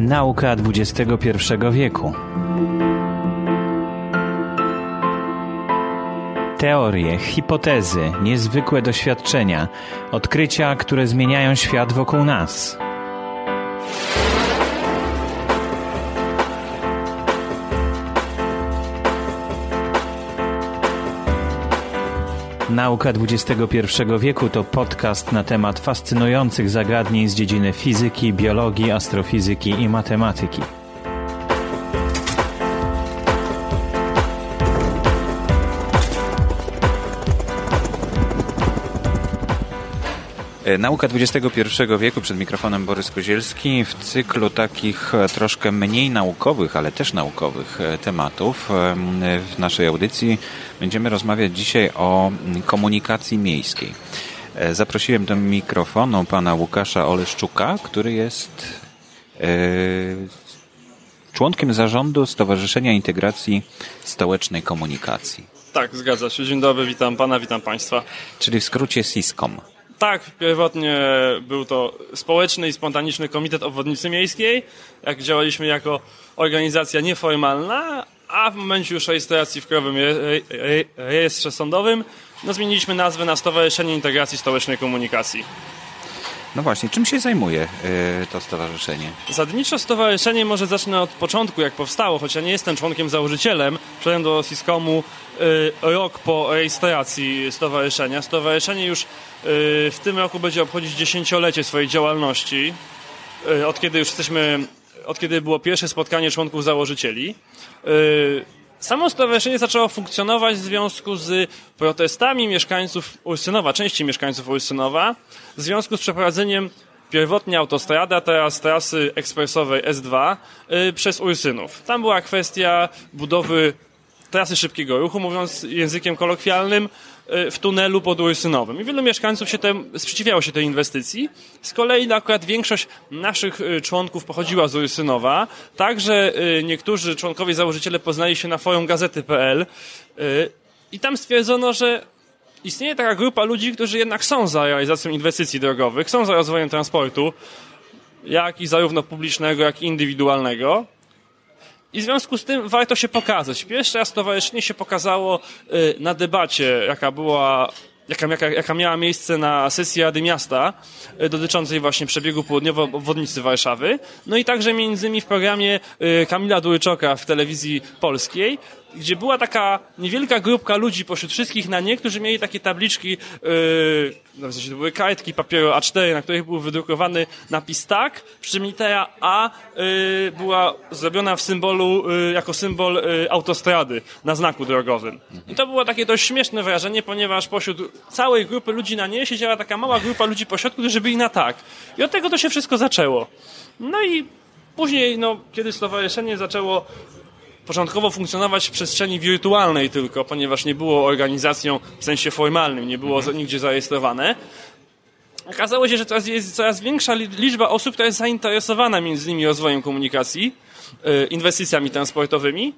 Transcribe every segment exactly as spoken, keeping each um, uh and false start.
Nauka dwudziestego pierwszego wieku. Teorie, hipotezy, niezwykłe doświadczenia, odkrycia, które zmieniają świat wokół nas. Nauka dwudziestego pierwszego wieku to podcast na temat fascynujących zagadnień z dziedziny fizyki, biologii, astrofizyki i matematyki. Nauka dwudziestego pierwszego wieku, przed mikrofonem Borys Kozielski, w cyklu takich troszkę mniej naukowych, ale też naukowych tematów. W naszej audycji będziemy rozmawiać dzisiaj o komunikacji miejskiej. Zaprosiłem do mikrofonu pana Łukasza Oleszczuka, który jest członkiem zarządu Stowarzyszenia Integracji Stołecznej Komunikacji. Tak, zgadza się. Dzień dobry, witam pana, witam państwa. Czyli w skrócie SISKOM. Tak, pierwotnie był to Społeczny i Spontaniczny Komitet Obwodnicy Miejskiej, jak działaliśmy jako organizacja nieformalna, a w momencie już rejestracji w Krajowym Rejestrze Sądowym no, zmieniliśmy nazwę na Stowarzyszenie Integracji Stołecznej Komunikacji. No właśnie, czym się zajmuje yy, to stowarzyszenie? Zasadniczo stowarzyszenie może zacznę od początku, jak powstało, choć ja nie jestem członkiem założycielem. Przyszedłem do SISKOM-u yy, rok po rejestracji stowarzyszenia. Stowarzyszenie już yy, w tym roku będzie obchodzić dziesięciolecie swojej działalności, yy, od kiedy już jesteśmy, od kiedy było pierwsze spotkanie członków założycieli. Yy, Samo stowarzyszenie zaczęło funkcjonować w związku z protestami mieszkańców Ursynowa, części mieszkańców Ursynowa, w związku z przeprowadzeniem pierwotnie autostrady, a teraz trasy ekspresowej S dwa yy, przez Ursynów. Tam była kwestia budowy trasy szybkiego ruchu, mówiąc językiem kolokwialnym, yy, w tunelu pod Ursynowem. I wielu mieszkańców się tem, sprzeciwiało się tej inwestycji. Z kolei akurat większość naszych yy, członków pochodziła z Ursynowa. Także yy, niektórzy członkowie założyciele poznali się na forum gazety kropka pe el yy, i tam stwierdzono, że istnieje taka grupa ludzi, którzy jednak są za realizacją inwestycji drogowych, są za rozwojem transportu, jak i zarówno publicznego, jak i indywidualnego. I w związku z tym warto się pokazać. Pierwszy raz stowarzyszenie się pokazało y, na debacie, jaka była, jaka, jaka, jaka miała miejsce na sesji Rady Miasta y, dotyczącej właśnie przebiegu południowej obwodnicy Warszawy. No i także między innymi w programie y, Kamila Durczoka w telewizji polskiej, gdzie była taka niewielka grupka ludzi pośród wszystkich na nie, którzy mieli takie tabliczki, yy, no w sensie to były kartki papieru A cztery, na których był wydrukowany napis tak, przy czym litera A yy, była zrobiona w symbolu, yy, jako symbol yy, autostrady na znaku drogowym. I to było takie dość śmieszne wrażenie, ponieważ pośród całej grupy ludzi na nie siedziała taka mała grupa ludzi pośrodku, którzy byli na tak. I od tego to się wszystko zaczęło. No i później, no, kiedy stowarzyszenie zaczęło początkowo funkcjonować w przestrzeni wirtualnej tylko, ponieważ nie było organizacją w sensie formalnym, nie było nigdzie zarejestrowane. Okazało się, że teraz jest coraz większa liczba osób, która jest zainteresowana między innymi rozwojem komunikacji, inwestycjami transportowymi.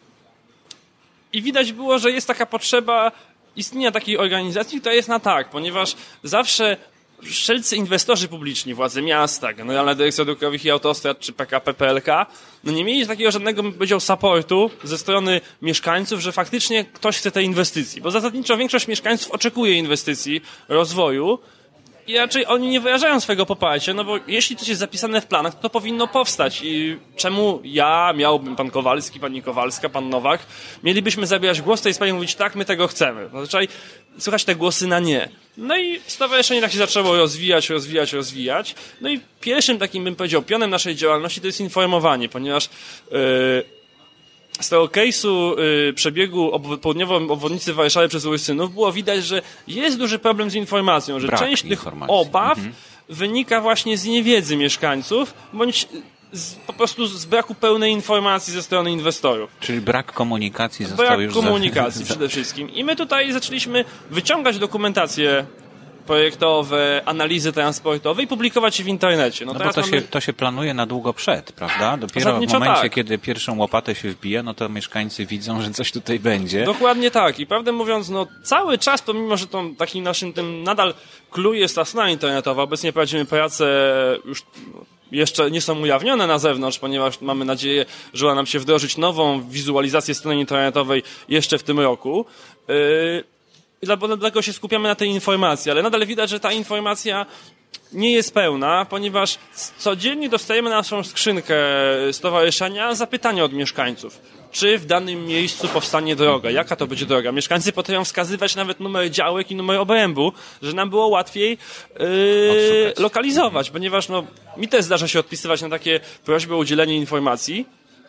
I widać było, że jest taka potrzeba istnienia takiej organizacji, która jest na tak, ponieważ zawsze wszelcy inwestorzy publiczni, władze miasta, Generalna Dyrekcja Dróg Krajowych i Autostrad czy P K P P L K, no nie mieli takiego żadnego, bym powiedział, supportu ze strony mieszkańców, że faktycznie ktoś chce tej inwestycji. Bo zasadniczo większość mieszkańców oczekuje inwestycji, rozwoju i raczej oni nie wyrażają swojego poparcia, no bo jeśli coś jest zapisane w planach, to, to powinno powstać. I czemu ja, miałbym pan Kowalski, pani Kowalska, pan Nowak, mielibyśmy zabierać głos w tej sprawie i mówić tak, my tego chcemy. Zazwyczaj słychać te głosy na nie. No i stowarzyszenie tak się zaczęło rozwijać, rozwijać, rozwijać. No i pierwszym takim, bym powiedział, pionem naszej działalności to jest informowanie, ponieważ yy, z tego case'u yy, przebiegu ob- południową obwodnicy Warszawy przez Ursynów było widać, że jest duży problem z informacją, że Brak część informacji. tych obaw mhm. wynika właśnie z niewiedzy mieszkańców, bądź z, po prostu z braku pełnej informacji ze strony inwestorów. Czyli brak komunikacji został brak już... komunikacji za... przede wszystkim. I my tutaj zaczęliśmy wyciągać dokumentację projektowe, analizy transportowe i publikować je w internecie. No, no bo to, mamy... się, to się planuje na długo przed, prawda? Dopiero Zasadniczo w momencie, tak. kiedy pierwszą łopatę się wbija, no to mieszkańcy widzą, że coś tutaj będzie. Dokładnie tak. I prawdę mówiąc, no cały czas, pomimo że to takim naszym tym nadal clue jest ta strona internetowa, obecnie prowadzimy prace już jeszcze nie są ujawnione na zewnątrz, ponieważ mamy nadzieję, że uda nam się wdrożyć nową wizualizację strony internetowej jeszcze w tym roku. Yy, I dlatego się skupiamy na tej informacji, ale nadal widać, że ta informacja nie jest pełna, ponieważ codziennie dostajemy na naszą skrzynkę stowarzyszenia zapytania od mieszkańców. Czy w danym miejscu powstanie droga? Jaka to będzie droga? Mieszkańcy potrafią wskazywać nawet numer działek i numer obrębu, żeby nam było łatwiej yy, lokalizować, ponieważ no, mi też zdarza się odpisywać na takie prośby o udzielenie informacji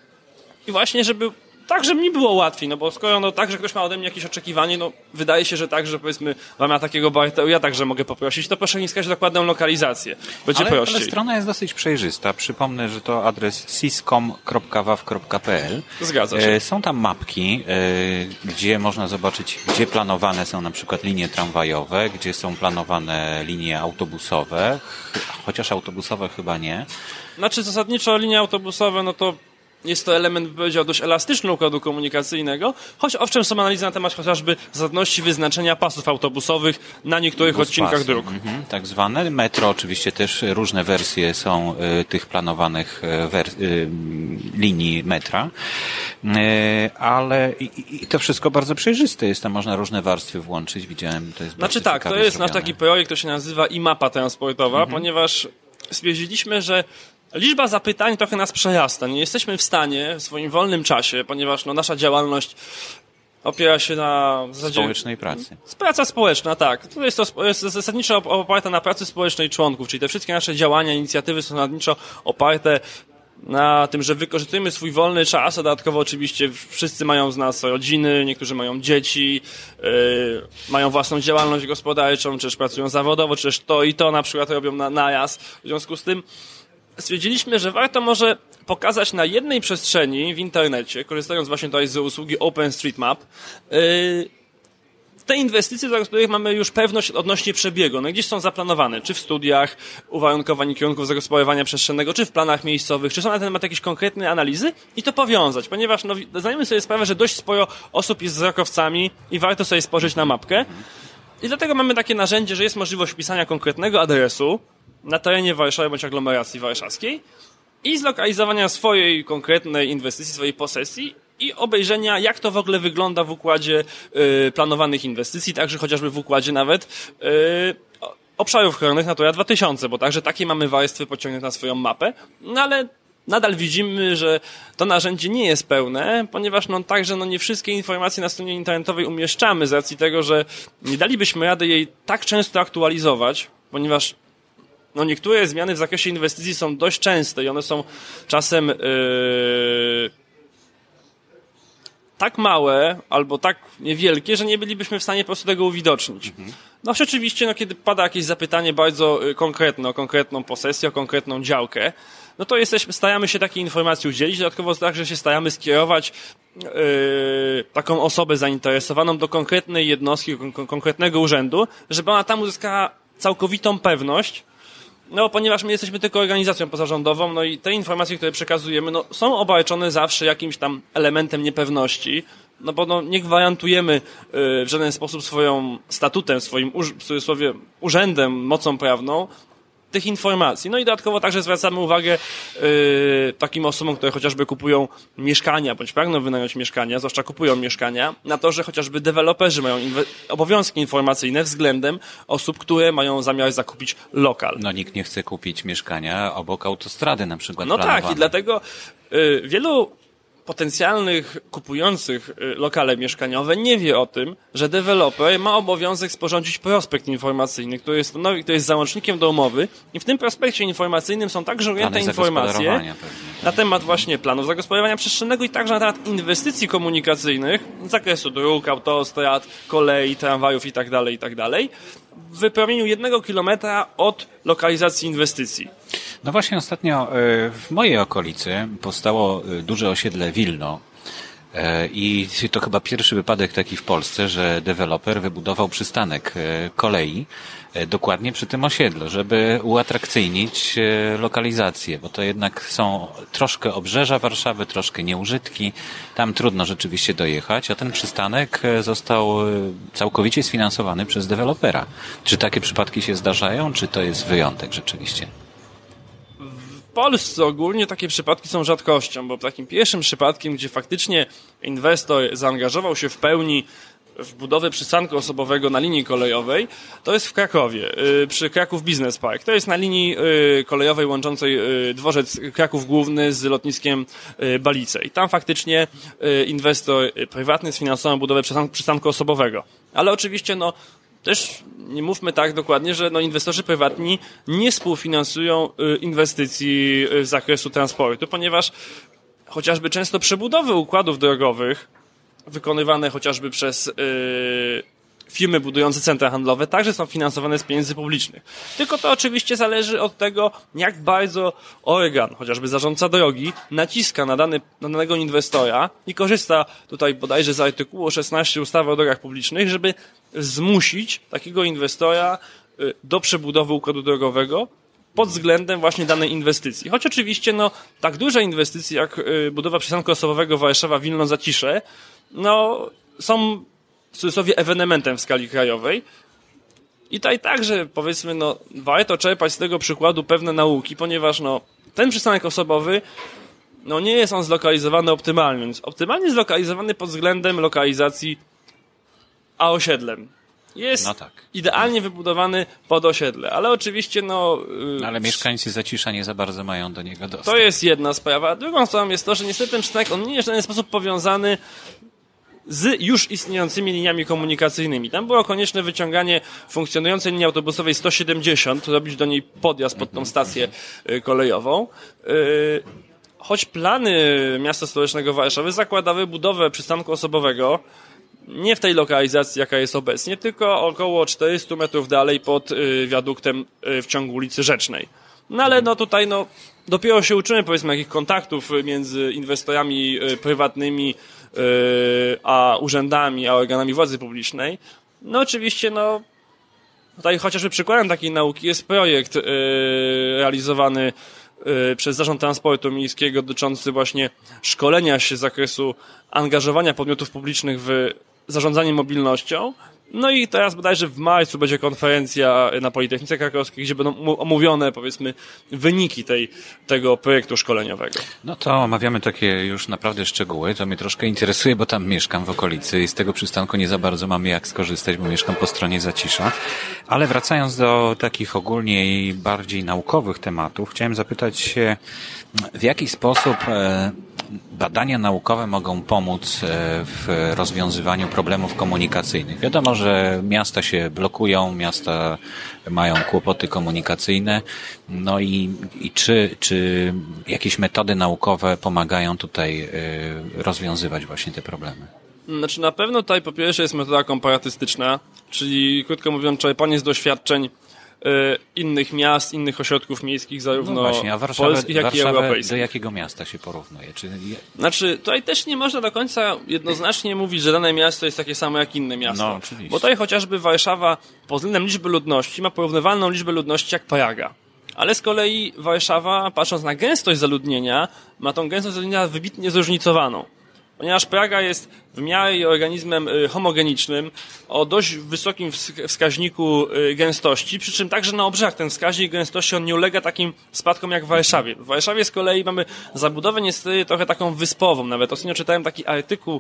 i właśnie, żeby tak, żeby mi było łatwiej, no bo skoro no tak, że ktoś ma ode mnie jakieś oczekiwanie, no wydaje się, że tak, że powiedzmy w ramach takiego barteru ja także mogę poprosić, to proszę mi wskazać dokładną lokalizację. Będzie ale, prościej. Ale strona jest dosyć przejrzysta. Przypomnę, że to adres siscom kropka waw kropka p l. Zgadza się. Są tam mapki, gdzie można zobaczyć, gdzie planowane są na przykład linie tramwajowe, gdzie są planowane linie autobusowe, chociaż autobusowe chyba nie. Znaczy zasadniczo linie autobusowe, no to jest to element, bym powiedział, dość elastyczny układu komunikacyjnego, choć owszem są analizy na temat chociażby zasadności wyznaczenia pasów autobusowych na niektórych Bus odcinkach pasy. dróg. Mhm, tak zwane. Metro oczywiście też różne wersje są y, tych planowanych y, y, linii metra, y, ale i, i to wszystko bardzo przejrzyste jest, tam można różne warstwy włączyć, widziałem, to jest Znaczy bardzo tak, to ciekawie jest zrobione. nasz taki projekt, to się nazywa i mapa transportowa, mhm. ponieważ stwierdziliśmy, że liczba zapytań trochę nas przerasta. Nie jesteśmy w stanie w swoim wolnym czasie, ponieważ no, nasza działalność opiera się na zasadzie... społecznej pracy. Praca społeczna, tak. To jest to jest zasadniczo oparte na pracy społecznej członków, czyli te wszystkie nasze działania, inicjatywy są zasadniczo oparte na tym, że wykorzystujemy swój wolny czas, a dodatkowo oczywiście wszyscy mają z nas rodziny, niektórzy mają dzieci, yy, mają własną działalność gospodarczą, czy też pracują zawodowo, czy też to i to na przykład robią na najazd. W związku z tym stwierdziliśmy, że warto może pokazać na jednej przestrzeni w internecie, korzystając właśnie tutaj z usługi OpenStreetMap, yy, te inwestycje, do których mamy już pewność odnośnie przebiegu, no gdzieś są zaplanowane, czy w studiach uwarunkowań i kierunków zagospodarowania przestrzennego, czy w planach miejscowych, czy są na ten temat jakieś konkretne analizy i to powiązać, ponieważ no, zdajemy sobie sprawę, że dość sporo osób jest wzrokowcami i warto sobie spojrzeć na mapkę i dlatego mamy takie narzędzie, że jest możliwość wpisania konkretnego adresu na terenie Warszawy bądź aglomeracji warszawskiej i zlokalizowania swojej konkretnej inwestycji, swojej posesji i obejrzenia, jak to w ogóle wygląda w układzie y, planowanych inwestycji, także chociażby w układzie nawet y, obszarów chronionych Natura dwa tysiące, bo także takie mamy warstwy pociągnięte na swoją mapę, no ale nadal widzimy, że to narzędzie nie jest pełne, ponieważ no także no nie wszystkie informacje na stronie internetowej umieszczamy z racji tego, że nie dalibyśmy rady jej tak często aktualizować, ponieważ no niektóre zmiany w zakresie inwestycji są dość częste i one są czasem yy, tak małe albo tak niewielkie, że nie bylibyśmy w stanie po prostu tego uwidocznić. Mhm. No rzeczywiście, no kiedy pada jakieś zapytanie bardzo konkretne o konkretną posesję, o konkretną działkę, no to jesteśmy, staramy się takiej informacji udzielić, dodatkowo także się staramy skierować yy, taką osobę zainteresowaną do konkretnej jednostki, kon- konkretnego urzędu, żeby ona tam uzyskała całkowitą pewność. No, ponieważ my jesteśmy tylko organizacją pozarządową, no i te informacje, które przekazujemy, no, są obarczone zawsze jakimś tam elementem niepewności, no bo no, nie gwarantujemy y, w żaden sposób swoją statutem, swoim w cudzysłowie urzędem, mocą prawną tych informacji. No i dodatkowo także zwracamy uwagę y, takim osobom, które chociażby kupują mieszkania, bądź pragną wynająć mieszkania, zwłaszcza kupują mieszkania, na to, że chociażby deweloperzy mają inwe- obowiązki informacyjne względem osób, które mają zamiar zakupić lokal. No nikt nie chce kupić mieszkania obok autostrady na przykład. No planowane. tak i dlatego y, wielu potencjalnych kupujących lokale mieszkaniowe nie wie o tym, że deweloper ma obowiązek sporządzić prospekt informacyjny, który jest, no, który jest załącznikiem do umowy i w tym prospekcie informacyjnym są także ujęte informacje na temat właśnie planów zagospodarowania przestrzennego i także na temat inwestycji komunikacyjnych z zakresu dróg, autostrad, kolei, tramwajów itd., itd. w wypełnieniu jednego kilometra od lokalizacji inwestycji. No właśnie ostatnio w mojej okolicy powstało duże osiedle Wilno, I to chyba pierwszy wypadek taki w Polsce, że deweloper wybudował przystanek kolei dokładnie przy tym osiedlu, żeby uatrakcyjnić lokalizację, bo to jednak są troszkę obrzeża Warszawy, troszkę nieużytki, tam trudno rzeczywiście dojechać, a ten przystanek został całkowicie sfinansowany przez dewelopera. Czy takie przypadki się zdarzają, czy to jest wyjątek rzeczywiście? W Polsce ogólnie takie przypadki są rzadkością, bo takim pierwszym przypadkiem, gdzie faktycznie inwestor zaangażował się w pełni w budowę przystanku osobowego na linii kolejowej, to jest w Krakowie, przy Kraków Business Park. To jest na linii kolejowej łączącej dworzec Kraków Główny z lotniskiem Balice. I tam faktycznie inwestor prywatny sfinansował budowę przystanku osobowego. Ale oczywiście, no, też nie mówmy tak dokładnie, że no, inwestorzy prywatni nie współfinansują inwestycji z zakresu transportu, ponieważ chociażby często przebudowy układów drogowych wykonywane chociażby przez yy, firmy budujące centra handlowe także są finansowane z pieniędzy publicznych. Tylko to oczywiście zależy od tego, jak bardzo organ, chociażby zarządca drogi, naciska na, dany, na danego inwestora i korzysta tutaj bodajże z artykułu szesnaście ustawy o drogach publicznych, żeby zmusić takiego inwestora yy, do przebudowy układu drogowego pod względem właśnie danej inwestycji. Choć oczywiście no, tak duże inwestycje jak yy, budowa przystanku osobowego Warszawa-Wilno-Zacisze no, są w cudzysłowie ewenementem w skali krajowej. I tutaj także, powiedzmy, no, warto czerpać z tego przykładu pewne nauki, ponieważ no, ten przystanek osobowy, no, nie jest on zlokalizowany optymalnie, więc optymalnie zlokalizowany pod względem lokalizacji a osiedlem. Jest no tak. idealnie wybudowany pod osiedle, ale oczywiście no... no ale mieszkańcy Zacisza nie za bardzo mają do niego dostęp. To jest jedna sprawa. A drugą sprawą jest to, że niestety ten przystanek, on nie jest w żaden sposób powiązany z już istniejącymi liniami komunikacyjnymi. Tam było konieczne wyciąganie funkcjonującej linii autobusowej sto siedemdziesiąt, robić do niej podjazd pod tą stację kolejową. Choć plany miasta stołecznego Warszawy zakładały budowę przystanku osobowego nie w tej lokalizacji, jaka jest obecnie, tylko około czterysta metrów dalej pod wiaduktem w ciągu ulicy Rzecznej. No ale no tutaj no dopiero się uczymy, powiedzmy, jakich kontaktów między inwestorami prywatnymi a urzędami, a organami władzy publicznej. No oczywiście, no tutaj chociażby przykładem takiej nauki jest projekt yy, realizowany yy, przez Zarząd Transportu Miejskiego dotyczący właśnie szkolenia się z zakresu angażowania podmiotów publicznych w zarządzanie mobilnością. No i teraz bodajże w marcu będzie konferencja na Politechnice Krakowskiej, gdzie będą omówione, powiedzmy, wyniki tej, tego projektu szkoleniowego. No to omawiamy takie już naprawdę szczegóły. To mnie troszkę interesuje, bo tam mieszkam w okolicy i z tego przystanku nie za bardzo mamy jak skorzystać, bo mieszkam po stronie Zacisza. Ale wracając do takich ogólnie i bardziej naukowych tematów, chciałem zapytać się, w jaki sposób badania naukowe mogą pomóc w rozwiązywaniu problemów komunikacyjnych. Wiadomo, że miasta się blokują, miasta mają kłopoty komunikacyjne, no i, i czy, czy jakieś metody naukowe pomagają tutaj rozwiązywać właśnie te problemy? Znaczy na pewno tutaj po pierwsze jest metoda komparatystyczna, czyli krótko mówiąc czerpanie z doświadczeń innych miast, innych ośrodków miejskich, zarówno no właśnie, a Warszawę, polskich, jak Warszawę i europejskich. Do jakiego miasta się porównuje? Czy... Znaczy, tutaj też nie można do końca jednoznacznie mówić, że dane miasto jest takie samo jak inne miasto. No, oczywiście. Bo tutaj chociażby Warszawa pod względem liczby ludności ma porównywalną liczbę ludności jak Praga. Ale z kolei Warszawa, patrząc na gęstość zaludnienia, ma tą gęstość zaludnienia wybitnie zróżnicowaną. Ponieważ Praga jest w miarę organizmem homogenicznym o dość wysokim wskaźniku gęstości, przy czym także na obrzeżach ten wskaźnik gęstości on nie ulega takim spadkom jak w Warszawie. W Warszawie z kolei mamy zabudowę niestety trochę taką wyspową. Nawet ostatnio czytałem taki artykuł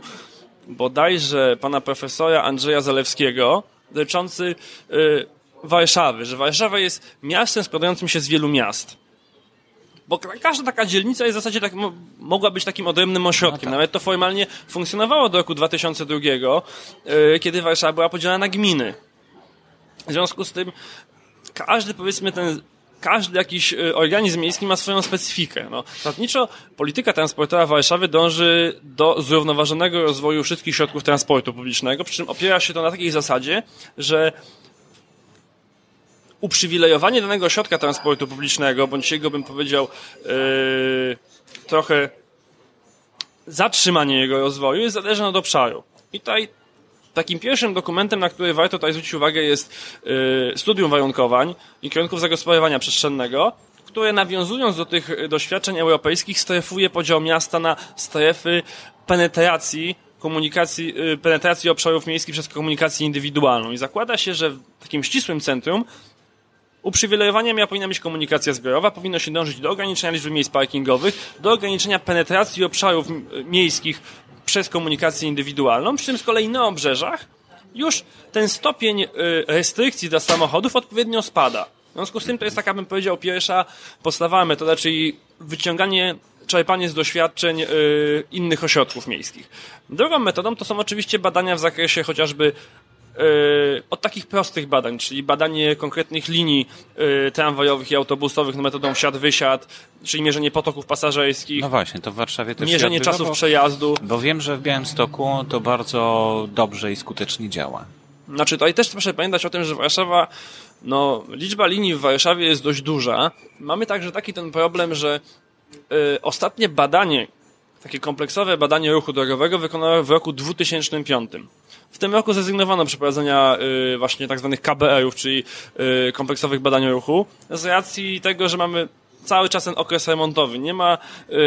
bodajże pana profesora Andrzeja Zalewskiego dotyczący Warszawy, że Warszawa jest miastem składającym się z wielu miast. Bo każda taka dzielnica jest w zasadzie tak, mogła być takim odrębnym ośrodkiem. No tak. Nawet to formalnie funkcjonowało do roku dwa tysiące drugiego, yy, kiedy Warszawa była podzielona na gminy. W związku z tym każdy, powiedzmy, ten każdy jakiś organizm miejski ma swoją specyfikę. No, zasadniczo polityka transportowa Warszawy dąży do zrównoważonego rozwoju wszystkich środków transportu publicznego, przy czym opiera się to na takiej zasadzie, że uprzywilejowanie danego środka transportu publicznego, bądź jego, bym powiedział, yy, trochę zatrzymanie jego rozwoju jest zależne od obszaru. I tutaj takim pierwszym dokumentem, na który warto tutaj zwrócić uwagę, jest y, studium warunkowań i kierunków zagospodarowania przestrzennego, które nawiązując do tych doświadczeń europejskich strefuje podział miasta na strefy penetracji komunikacji, y, penetracji obszarów miejskich przez komunikację indywidualną. I zakłada się, że w takim ścisłym centrum uprzywilejowaniem ja powinna być komunikacja zbiorowa, powinno się dążyć do ograniczenia liczby miejsc parkingowych, do ograniczenia penetracji obszarów miejskich przez komunikację indywidualną, przy czym z kolei na obrzeżach już ten stopień restrykcji dla samochodów odpowiednio spada. W związku z tym to jest taka, bym powiedział, pierwsza podstawowa metoda, czyli wyciąganie, czerpanie z doświadczeń y, innych ośrodków miejskich. Drugą metodą to są oczywiście badania w zakresie chociażby y, od takich prostych badań, czyli badanie konkretnych linii y, tramwajowych i autobusowych metodą wsiad-wysiad, czyli mierzenie potoków pasażerskich. No właśnie, to w Warszawie też mierzenie odbywa, czasów bo, przejazdu. Bo wiem, że w Białymstoku to bardzo dobrze i skutecznie działa. Znaczy, tutaj też proszę pamiętać o tym, że Warszawa, no, liczba linii w Warszawie jest dość duża. Mamy także taki ten problem, że y, ostatnie badanie, takie kompleksowe badanie ruchu drogowego wykonano w roku dwutysięcznym piątym. W tym roku zrezygnowano z przeprowadzenia y, właśnie tak zwanych K B R-ów, czyli y, kompleksowych badań ruchu, z racji tego, że mamy cały czas ten okres remontowy. Nie ma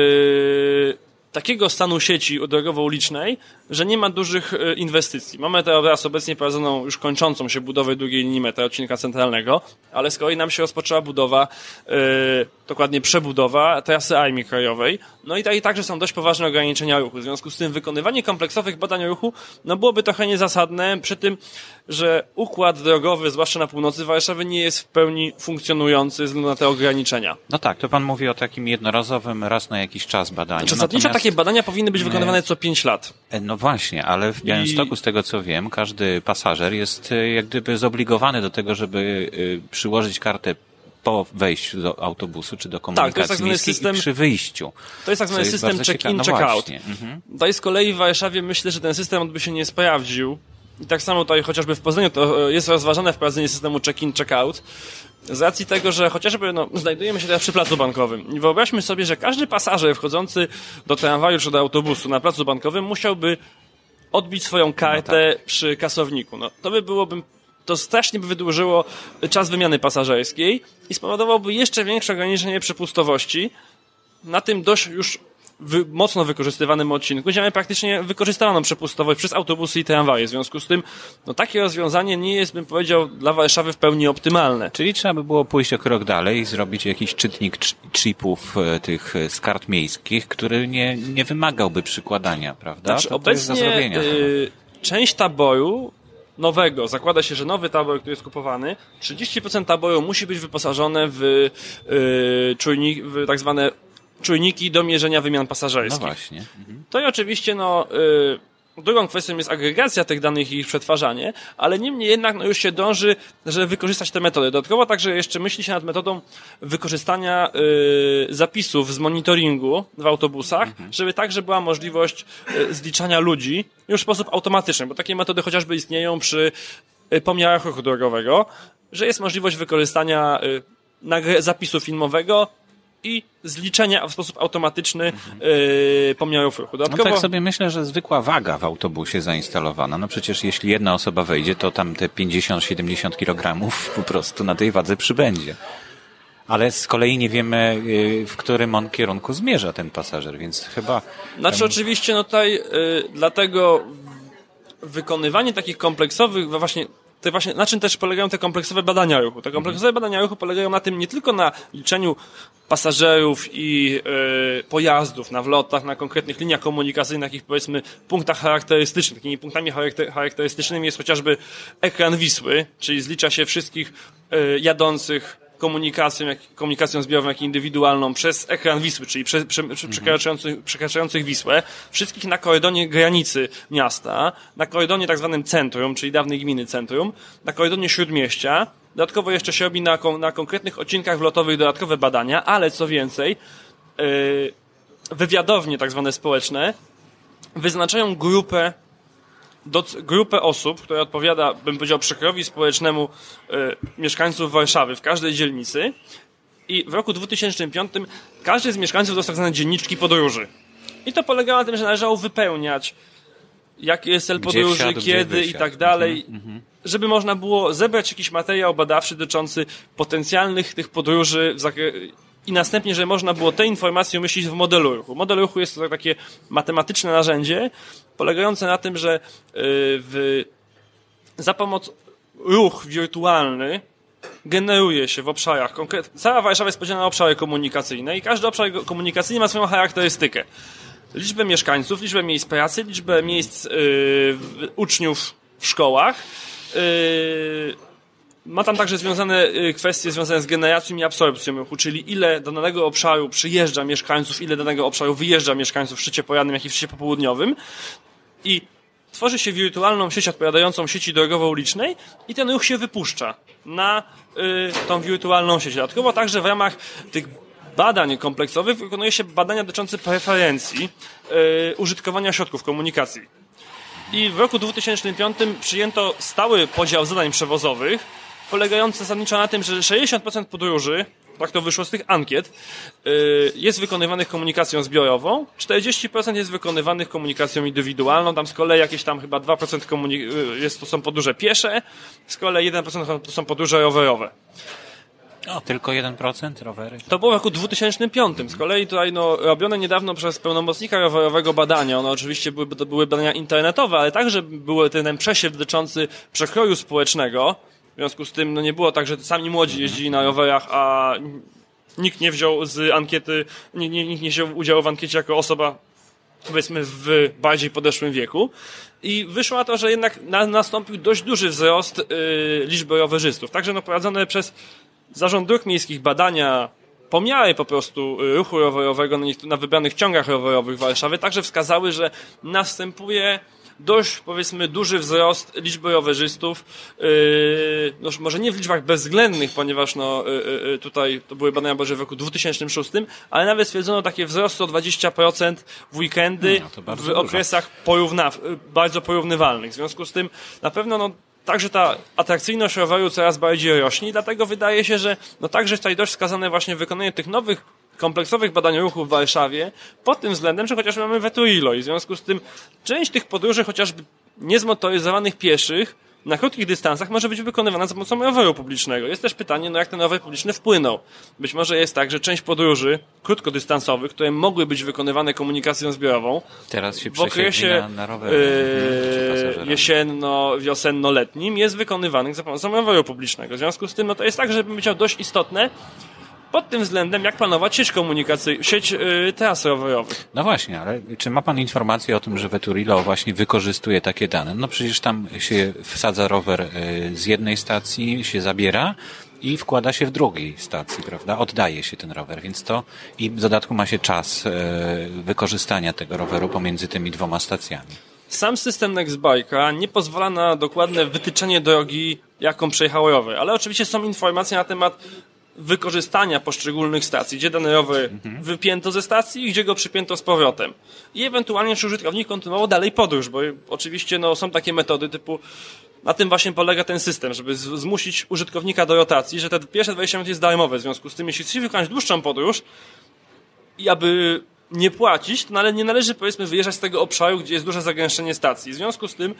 y, takiego stanu sieci drogowo-ulicznej, że nie ma dużych inwestycji. Mamy teraz obecnie prowadzoną, już kończącą się budowę drugiej linii metra odcinka centralnego, ale z kolei nam się rozpoczęła budowa, yy, dokładnie przebudowa trasy Armii Krajowej. No i tutaj także są dość poważne ograniczenia ruchu. W związku z tym wykonywanie kompleksowych badań ruchu no byłoby trochę niezasadne, przy tym, że układ drogowy, zwłaszcza na północy Warszawy, nie jest w pełni funkcjonujący ze względu na te ograniczenia. No tak, to pan mówi o takim jednorazowym, raz na jakiś czas badaniu. Znaczy, zasadniczo Natomiast... takie badania powinny być wykonywane co pięć lat. No właśnie, ale w Białymstoku, z tego co wiem, każdy pasażer jest jak gdyby zobligowany do tego, żeby przyłożyć kartę po wejściu do autobusu czy do komunikacji tak, to jest tak miejskiej system, i przy wyjściu. To jest tak zwany system check-in, no check-out. Mhm. Tutaj z kolei w Warszawie myślę, że ten system by się nie sprawdził. I tak samo tutaj chociażby w Poznaniu to jest rozważane wprowadzenie systemu check-in, check-out. Z racji tego, że chociażby no, znajdujemy się teraz przy placu bankowym. I wyobraźmy sobie, że każdy pasażer wchodzący do tramwaju czy do autobusu na placu bankowym musiałby odbić swoją kartę no tak. przy kasowniku. No, to by byłoby, to strasznie by wydłużyło czas wymiany pasażerskiej i spowodowałoby jeszcze większe ograniczenie przepustowości na tym dość już wy, mocno wykorzystywanym odcinku, gdzie mamy praktycznie wykorzystaną przepustowość przez autobusy i tramwaje. W związku z tym no, takie rozwiązanie nie jest, bym powiedział, dla Warszawy w pełni optymalne. Czyli trzeba by było pójść o krok dalej i zrobić jakiś czytnik chipów tych z kart miejskich, który nie, nie wymagałby przykładania, prawda? Znaczy, to, to obecnie jest do zrobienia. Y, część taboru nowego, zakłada się, że nowy tabor, który jest kupowany, trzydzieści procent taboru musi być wyposażone w, y, czujnik, w tak zwane czujniki do mierzenia wymian pasażerskich. No właśnie. Mhm. To i oczywiście, no, y, drugą kwestią jest agregacja tych danych i ich przetwarzanie, ale niemniej jednak no, już się dąży, żeby wykorzystać te metody. Dodatkowo także jeszcze myśli się nad metodą wykorzystania y, zapisów z monitoringu w autobusach, mhm. żeby także była możliwość y, zliczania ludzi już w sposób automatyczny, bo takie metody chociażby istnieją przy y, pomiarach ruchu drogowego, że jest możliwość wykorzystania y, nagry- zapisu filmowego i zliczenia w sposób automatyczny mhm. yy, pomiarów ruchu. Dodatkowo... No tak sobie myślę, że zwykła waga w autobusie zainstalowana. No przecież jeśli jedna osoba wejdzie, to tam te pięćdziesiąt siedemdziesiąt kilogramów po prostu na tej wadze przybędzie. Ale z kolei nie wiemy, yy, w którym on kierunku zmierza ten pasażer, więc chyba... Znaczy tam... oczywiście, no tutaj yy, dlatego wykonywanie takich kompleksowych, właśnie to właśnie, na czym też polegają te kompleksowe badania ruchu? Te kompleksowe badania ruchu polegają na tym nie tylko na liczeniu pasażerów i yy, pojazdów na wlotach, na konkretnych liniach komunikacyjnych, takich powiedzmy punktach charakterystycznych. Takimi punktami charakter- charakterystycznymi jest chociażby ekran Wisły, czyli zlicza się wszystkich yy, jadących komunikacją, jak, komunikacją zbiorową, jak i indywidualną przez ekran Wisły, czyli prze, prze, prze, przekraczających, przekraczających Wisłę, wszystkich na korydonie granicy miasta, na korydonie tak zwanym centrum, czyli dawnej gminy centrum, na korydonie Śródmieścia. Dodatkowo jeszcze się robi na, na konkretnych odcinkach wlotowych dodatkowe badania, ale co więcej, yy, wywiadownie tak zwane społeczne wyznaczają grupę Do, grupę osób, która odpowiada, bym powiedział, przekrojowi społecznemu y, mieszkańców Warszawy w każdej dzielnicy i w roku dwutysięcznym piątym każdy z mieszkańców dostał tak zwane dzienniczki podróży. I to polegało na tym, że należało wypełniać jaki jest cel podróży, wsiadł, kiedy i tak dalej, mhm. żeby można było zebrać jakiś materiał badawczy dotyczący potencjalnych tych podróży w zakresie i następnie, że można było te informacje umieścić w modelu ruchu. Model ruchu jest to takie matematyczne narzędzie polegające na tym, że w, za pomocą ruch wirtualny generuje się w obszarach konkretnych. Cała Warszawa jest podzielona na obszary komunikacyjne i każdy obszar komunikacyjny ma swoją charakterystykę. Liczbę mieszkańców, liczbę miejsc pracy, liczbę miejsc yy, uczniów w szkołach. Yy, ma tam także związane yy, kwestie związane z generacją i absorpcją ruchu, czyli ile do danego obszaru przyjeżdża mieszkańców, ile do danego obszaru wyjeżdża mieszkańców w szczycie porannym, jak i w szczycie popołudniowym. I tworzy się wirtualną sieć odpowiadającą sieci drogowo-ulicznej i ten ruch się wypuszcza na yy, tą wirtualną sieć. Dodatkowo także w ramach tych badań kompleksowych wykonuje się badania dotyczące preferencji yy, użytkowania środków komunikacji. I w roku dwa tysiące piątym przyjęto stały podział zadań przewozowych, polegający zasadniczo na tym, że sześćdziesiąt procent podróży, tak to wyszło z tych ankiet, yy, jest wykonywanych komunikacją zbiorową, czterdzieści procent jest wykonywanych komunikacją indywidualną, tam z kolei jakieś tam chyba dwa procent komunik- jest, to są podróże piesze, z kolei jeden procent to są podróże rowerowe. O, tylko jeden procent rowery? To było w roku dwa tysiące piątym. Z kolei tutaj no, robione niedawno przez pełnomocnika rowerowego badania. One oczywiście były, to były badania internetowe, ale także był ten przesiew dotyczący przekroju społecznego. W związku z tym no, nie było tak, że sami młodzi jeździli na rowerach, a nikt nie wziął z ankiety, nikt nie, nikt nie wziął udziału w ankiecie jako osoba, powiedzmy, w bardziej podeszłym wieku. I wyszło na to, że jednak na, nastąpił dość duży wzrost yy, liczby rowerzystów. Także no, prowadzone przez Zarząd Dróg Miejskich badania, pomiary po prostu ruchu rowerowego na, na wybranych ciągach rowerowych Warszawy także wskazały, że następuje dość, powiedzmy, duży wzrost liczby rowerzystów, yy, no może nie w liczbach bezwzględnych, ponieważ no, yy, tutaj to były badania bodajże w roku dwa tysiące szóstym, ale nawet stwierdzono takie wzrosty o dwadzieścia procent w weekendy, no, w okresach porównaw, bardzo porównywalnych. W związku z tym na pewno no, także ta atrakcyjność roweru coraz bardziej rośnie i dlatego wydaje się, że no także jest tutaj dość wskazane właśnie wykonanie tych nowych kompleksowych badań ruchu w Warszawie pod tym względem, że chociażby mamy Veturilo i w związku z tym część tych podróży chociażby niezmotoryzowanych pieszych na krótkich dystansach może być wykonywana za pomocą roweru publicznego. Jest też pytanie, no jak ten rower publiczny wpłynął. Być może jest tak, że część podróży krótkodystansowych, które mogły być wykonywane komunikacją zbiorową, teraz się w okresie na, na rower, yy, jesienno-wiosenno-letnim jest wykonywanych za pomocą roweru publicznego. W związku z tym no to jest tak, żeby być dość istotne pod tym względem, jak planować sieć komunikacyjną, sieć yy, tras rowerowych. No właśnie, ale czy ma pan informację o tym, że Veturilo właśnie wykorzystuje takie dane? No przecież tam się wsadza rower yy, z jednej stacji, się zabiera i wkłada się w drugiej stacji, prawda? Oddaje się ten rower, więc to i w dodatku ma się czas yy, wykorzystania tego roweru pomiędzy tymi dwoma stacjami. Sam system Nextbike'a nie pozwala na dokładne wytyczenie drogi, jaką przejechał rower, ale oczywiście są informacje na temat wykorzystania poszczególnych stacji, gdzie dany rower mhm. wypięto ze stacji i gdzie go przypięto z powrotem. I ewentualnie czy użytkownik kontynuował dalej podróż, bo oczywiście no, są takie metody typu, na tym właśnie polega ten system, żeby z- zmusić użytkownika do rotacji, że te pierwsze dwadzieścia minut jest darmowe, w związku z tym jeśli chce wykonać dłuższą podróż i aby nie płacić, to ale nie należy powiedzmy wyjeżdżać z tego obszaru, gdzie jest duże zagęszczenie stacji. W związku z tym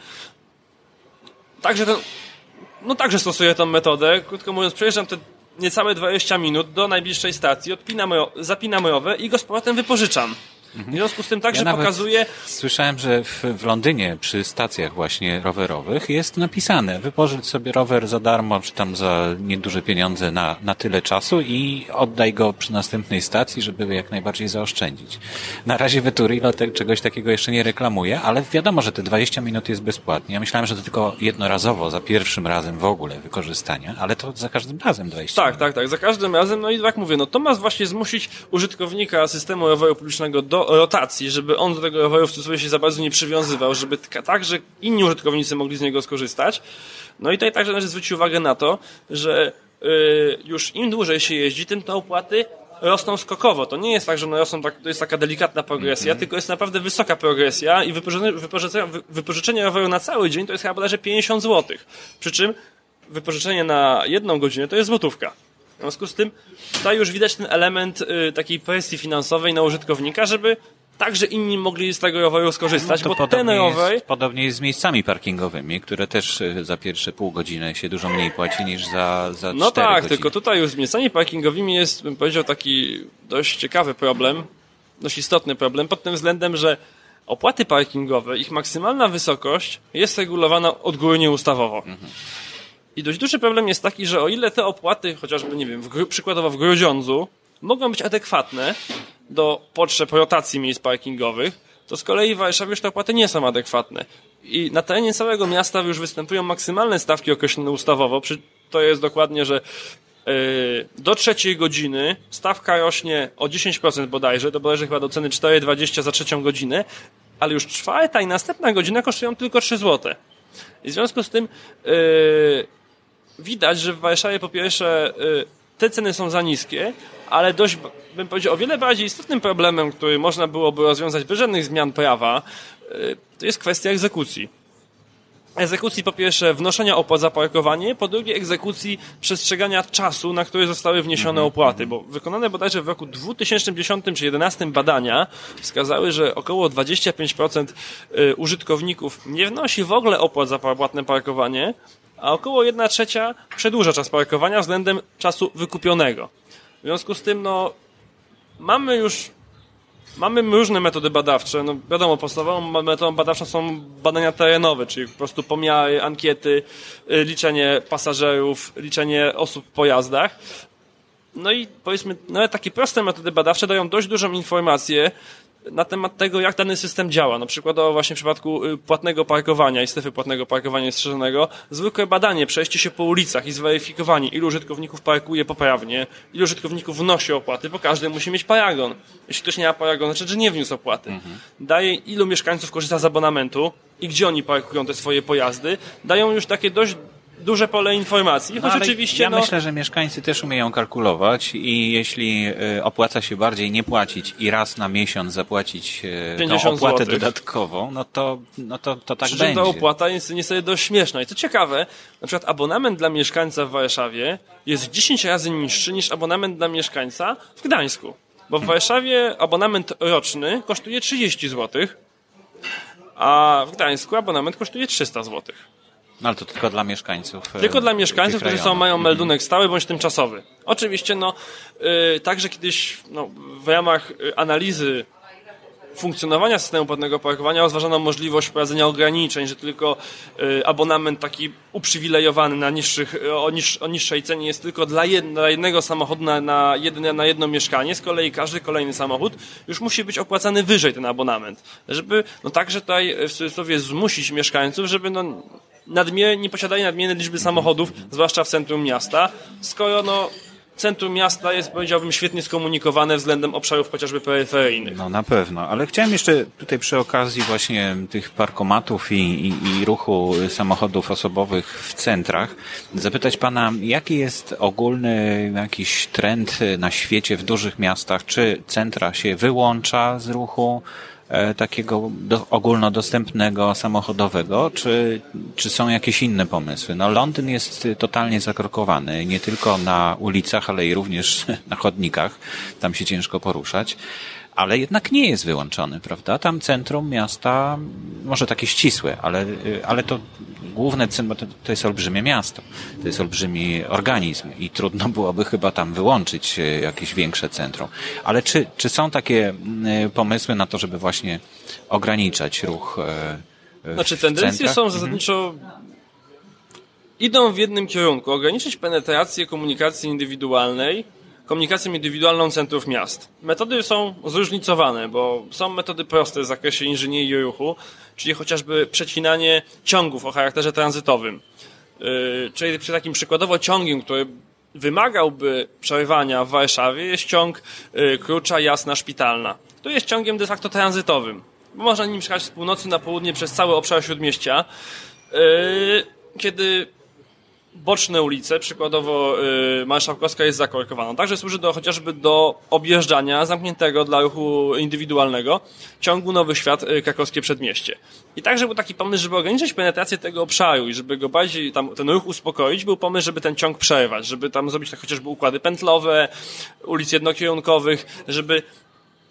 także ten, no także stosuję tę metodę, krótko mówiąc, przejeżdżam te niecałe dwadzieścia minut do najbliższej stacji, odpinam, zapinam rower i go z powrotem wypożyczam. W związku z tym także ja pokazuje... Słyszałem, że w, w Londynie przy stacjach właśnie rowerowych jest napisane: wypożycz sobie rower za darmo, czy tam za nieduże pieniądze na, na tyle czasu i oddaj go przy następnej stacji, żeby jak najbardziej zaoszczędzić. Na razie Veturilo te, czegoś takiego jeszcze nie reklamuje, ale wiadomo, że te dwadzieścia minut jest bezpłatnie. Ja myślałem, że to tylko jednorazowo, za pierwszym razem w ogóle wykorzystania, ale to za każdym razem dwadzieścia tak, minut. Tak, tak, tak, za każdym razem. No i tak mówię, no to ma właśnie zmusić użytkownika systemu roweru publicznego do rotacji, żeby on do tego roweru w cudzysłowie się za bardzo nie przywiązywał, żeby także inni użytkownicy mogli z niego skorzystać. No i tutaj także należy zwrócić uwagę na to, że yy, już im dłużej się jeździ, tym te opłaty rosną skokowo. To nie jest tak, że one rosną, tak, to jest taka delikatna progresja, mm-hmm. tylko jest naprawdę wysoka progresja i wypożyczenie, wypożyczenie, wypożyczenie roweru na cały dzień to jest chyba bodajże pięćdziesiąt złotych. Przy czym wypożyczenie na jedną godzinę to jest złotówka. W związku z tym tutaj już widać ten element y, takiej presji finansowej na użytkownika, żeby tak, że inni mogli z tego roweru skorzystać, no bo ten rower... Jest, podobnie jest z miejscami parkingowymi, które też za pierwsze pół godziny się dużo mniej płaci niż za, za No cztery tak, godziny. tylko tutaj już z miejscami parkingowymi jest, bym powiedział, taki dość ciekawy problem, dość istotny problem, pod tym względem, że opłaty parkingowe, ich maksymalna wysokość jest regulowana odgórnie ustawowo. Mhm. I dość duży problem jest taki, że o ile te opłaty, chociażby, nie wiem, w, Gru- przykładowo w Grudziądzu, mogą być adekwatne do potrzeb rotacji miejsc parkingowych, to z kolei w Warszawie już te opłaty nie są adekwatne. I na terenie całego miasta już występują maksymalne stawki określone ustawowo. To jest dokładnie, że yy, do trzeciej godziny stawka rośnie o dziesięć procent bodajże, to bodajże chyba do ceny cztery dwadzieścia za trzecią godzinę, ale już czwarta i następna godzina kosztują tylko trzy złote. I w związku z tym yy, widać, że w Warszawie po pierwsze yy, te ceny są za niskie, ale dość, bym powiedział, o wiele bardziej istotnym problemem, który można byłoby rozwiązać bez żadnych zmian prawa, to jest kwestia egzekucji. Egzekucji po pierwsze wnoszenia opłat za parkowanie, po drugie egzekucji przestrzegania czasu, na który zostały wniesione opłaty, bo wykonane bodajże w roku dwa tysiące dziesiątym czy dwa tysiące jedenastym badania wskazały, że około dwadzieścia pięć procent użytkowników nie wnosi w ogóle opłat za płatne parkowanie, a około jedna trzecia przedłuża czas parkowania względem czasu wykupionego. W związku z tym, no, mamy już, mamy różne metody badawcze. No, wiadomo, podstawową metodą badawczą są badania terenowe, czyli po prostu pomiary, ankiety, liczenie pasażerów, liczenie osób w pojazdach. No i powiedzmy, nawet takie proste metody badawcze dają dość dużą informację na temat tego, jak dany system działa. Na przykład właśnie w przypadku płatnego parkowania i strefy płatnego parkowania niestrzeżonego, zwykłe badanie, przejście się po ulicach i zweryfikowanie, ilu użytkowników parkuje poprawnie, ilu użytkowników wnosi opłaty, bo każdy musi mieć paragon. Jeśli ktoś nie ma paragonu, znaczy, że nie wniósł opłaty. Mhm. Daje, ilu mieszkańców korzysta z abonamentu i gdzie oni parkują te swoje pojazdy. Dają już takie dość duże pole informacji, choć no, rzeczywiście... Ja no... myślę, że mieszkańcy też umieją kalkulować i jeśli y, opłaca się bardziej nie płacić i raz na miesiąc zapłacić y, tą opłatę złotych dodatkową, no to, no to, to tak będzie. Ta opłata jest niestety dość śmieszna. I co ciekawe, na przykład abonament dla mieszkańca w Warszawie jest dziesięć razy niższy niż abonament dla mieszkańca w Gdańsku. Bo w Warszawie abonament roczny kosztuje trzydzieści złotych, a w Gdańsku abonament kosztuje trzysta złotych. No ale to tylko dla mieszkańców. Tylko dla mieszkańców, którzy są, mają meldunek stały bądź tymczasowy. Oczywiście, no, yy, także kiedyś no, w ramach analizy funkcjonowania systemu płatnego parkowania rozważano możliwość wprowadzenia ograniczeń, że tylko y, abonament taki uprzywilejowany na niższych, o, niż, o niższej cenie jest tylko dla, jed, dla jednego samochodu na, na, jedne, na jedno mieszkanie, z kolei każdy kolejny samochód już musi być opłacany wyżej ten abonament. Żeby no także tutaj w cudzysłowie zmusić mieszkańców, żeby no nadmier- nie posiadali nadmiernej liczby samochodów, zwłaszcza w centrum miasta, skoro no centrum miasta jest, powiedziałbym, świetnie skomunikowane względem obszarów chociażby peryferyjnych. No na pewno, ale chciałem jeszcze tutaj przy okazji właśnie tych parkomatów i, i, i ruchu samochodów osobowych w centrach zapytać pana, jaki jest ogólny jakiś trend na świecie w dużych miastach? Czy centra się wyłącza z ruchu takiego do, ogólnodostępnego, samochodowego, czy, czy są jakieś inne pomysły? No Londyn jest totalnie zakrokowany, nie tylko na ulicach, ale i również na chodnikach, tam się ciężko poruszać, ale jednak nie jest wyłączony, prawda? Tam centrum miasta, może takie ścisłe, ale, ale to główne centrum, to, to jest olbrzymie miasto, to jest olbrzymi organizm i trudno byłoby chyba tam wyłączyć jakieś większe centrum. Ale czy, czy są takie pomysły na to, żeby właśnie ograniczać ruch w Znaczy tendencje centrach? są zasadniczo idą w jednym kierunku. Ograniczyć penetrację komunikacji indywidualnej, komunikacją indywidualną centrów miast. Metody są zróżnicowane, bo są metody proste w zakresie inżynierii ruchu, czyli chociażby przecinanie ciągów o charakterze tranzytowym. Yy, czyli przy takim przykładowo ciągiem, który wymagałby przerywania w Warszawie, jest ciąg yy, Krucza, Jasna, Szpitalna. To jest ciągiem de facto tranzytowym, bo można nim przejechać z północy na południe przez cały obszar Śródmieścia, yy, kiedy boczne ulice, przykładowo yy, Marszałkowska jest zakorkowana. Także służy do, chociażby do objeżdżania zamkniętego dla ruchu indywidualnego ciągu Nowy Świat, yy, Krakowskie Przedmieście. I także był taki pomysł, żeby ograniczyć penetrację tego obszaru i żeby go bardziej tam ten ruch uspokoić, był pomysł, żeby ten ciąg przerwać, żeby tam zrobić tak chociażby układy pętlowe, ulic jednokierunkowych, żeby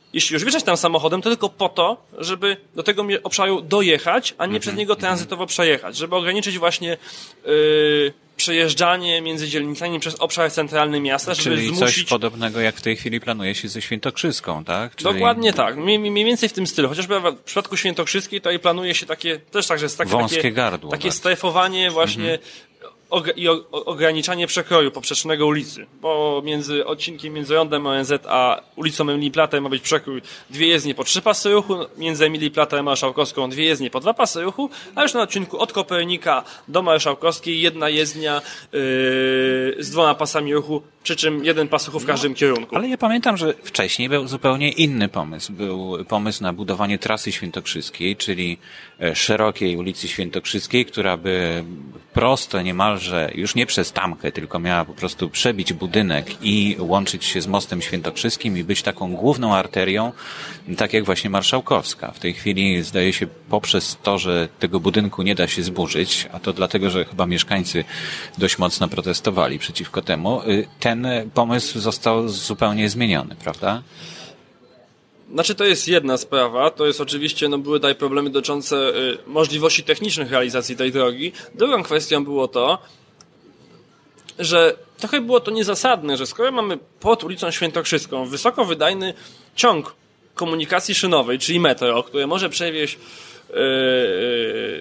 jeśli już wjeżdżać tam samochodem, to tylko po to, żeby do tego obszaru dojechać, a nie mm-hmm. przez niego tranzytowo przejechać, żeby ograniczyć właśnie yy, przejeżdżanie między dzielnicami przez obszar centralny miasta, żeby Czyli zmusić... coś podobnego, jak w tej chwili planuje się ze Świętokrzyską, tak? Czyli... Dokładnie tak. Mniej, mniej więcej w tym stylu. Chociażby w przypadku Świętokrzyskiej tutaj planuje się takie, też tak, że jest takie, wąskie takie, gardło. takie tak? strefowanie właśnie mm-hmm. i ograniczanie przekroju poprzecznego ulicy, bo między odcinkiem między rondem O N Z a ulicą Emilii Plater ma być przekrój dwie jezdnie po trzy pasy ruchu, między Emilii Plater a Marszałkowską dwie jezdnie po dwa pasy ruchu, a już na odcinku od Kopernika do Marszałkowskiej jedna jezdnia yy, z dwoma pasami ruchu, przy czym jeden pas ruchu w każdym no, kierunku. Ale ja pamiętam, że wcześniej był zupełnie inny pomysł. Był pomysł na budowanie trasy świętokrzyskiej, czyli szerokiej ulicy Świętokrzyskiej, która by prosto niemalże, już nie przez tamkę, tylko miała po prostu przebić budynek i łączyć się z mostem świętokrzyskim i być taką główną arterią, tak jak właśnie Marszałkowska. W tej chwili zdaje się poprzez to, że tego budynku nie da się zburzyć, a to dlatego, że chyba mieszkańcy dość mocno protestowali przeciwko temu, ten pomysł został zupełnie zmieniony, prawda? Znaczy to jest jedna sprawa, to jest oczywiście, no były tutaj problemy dotyczące y, możliwości technicznych realizacji tej drogi. Drugą kwestią było to, że trochę było to niezasadne, że skoro mamy pod ulicą Świętokrzyską wysokowydajny ciąg komunikacji szynowej, czyli metro, które może przewieźć yy,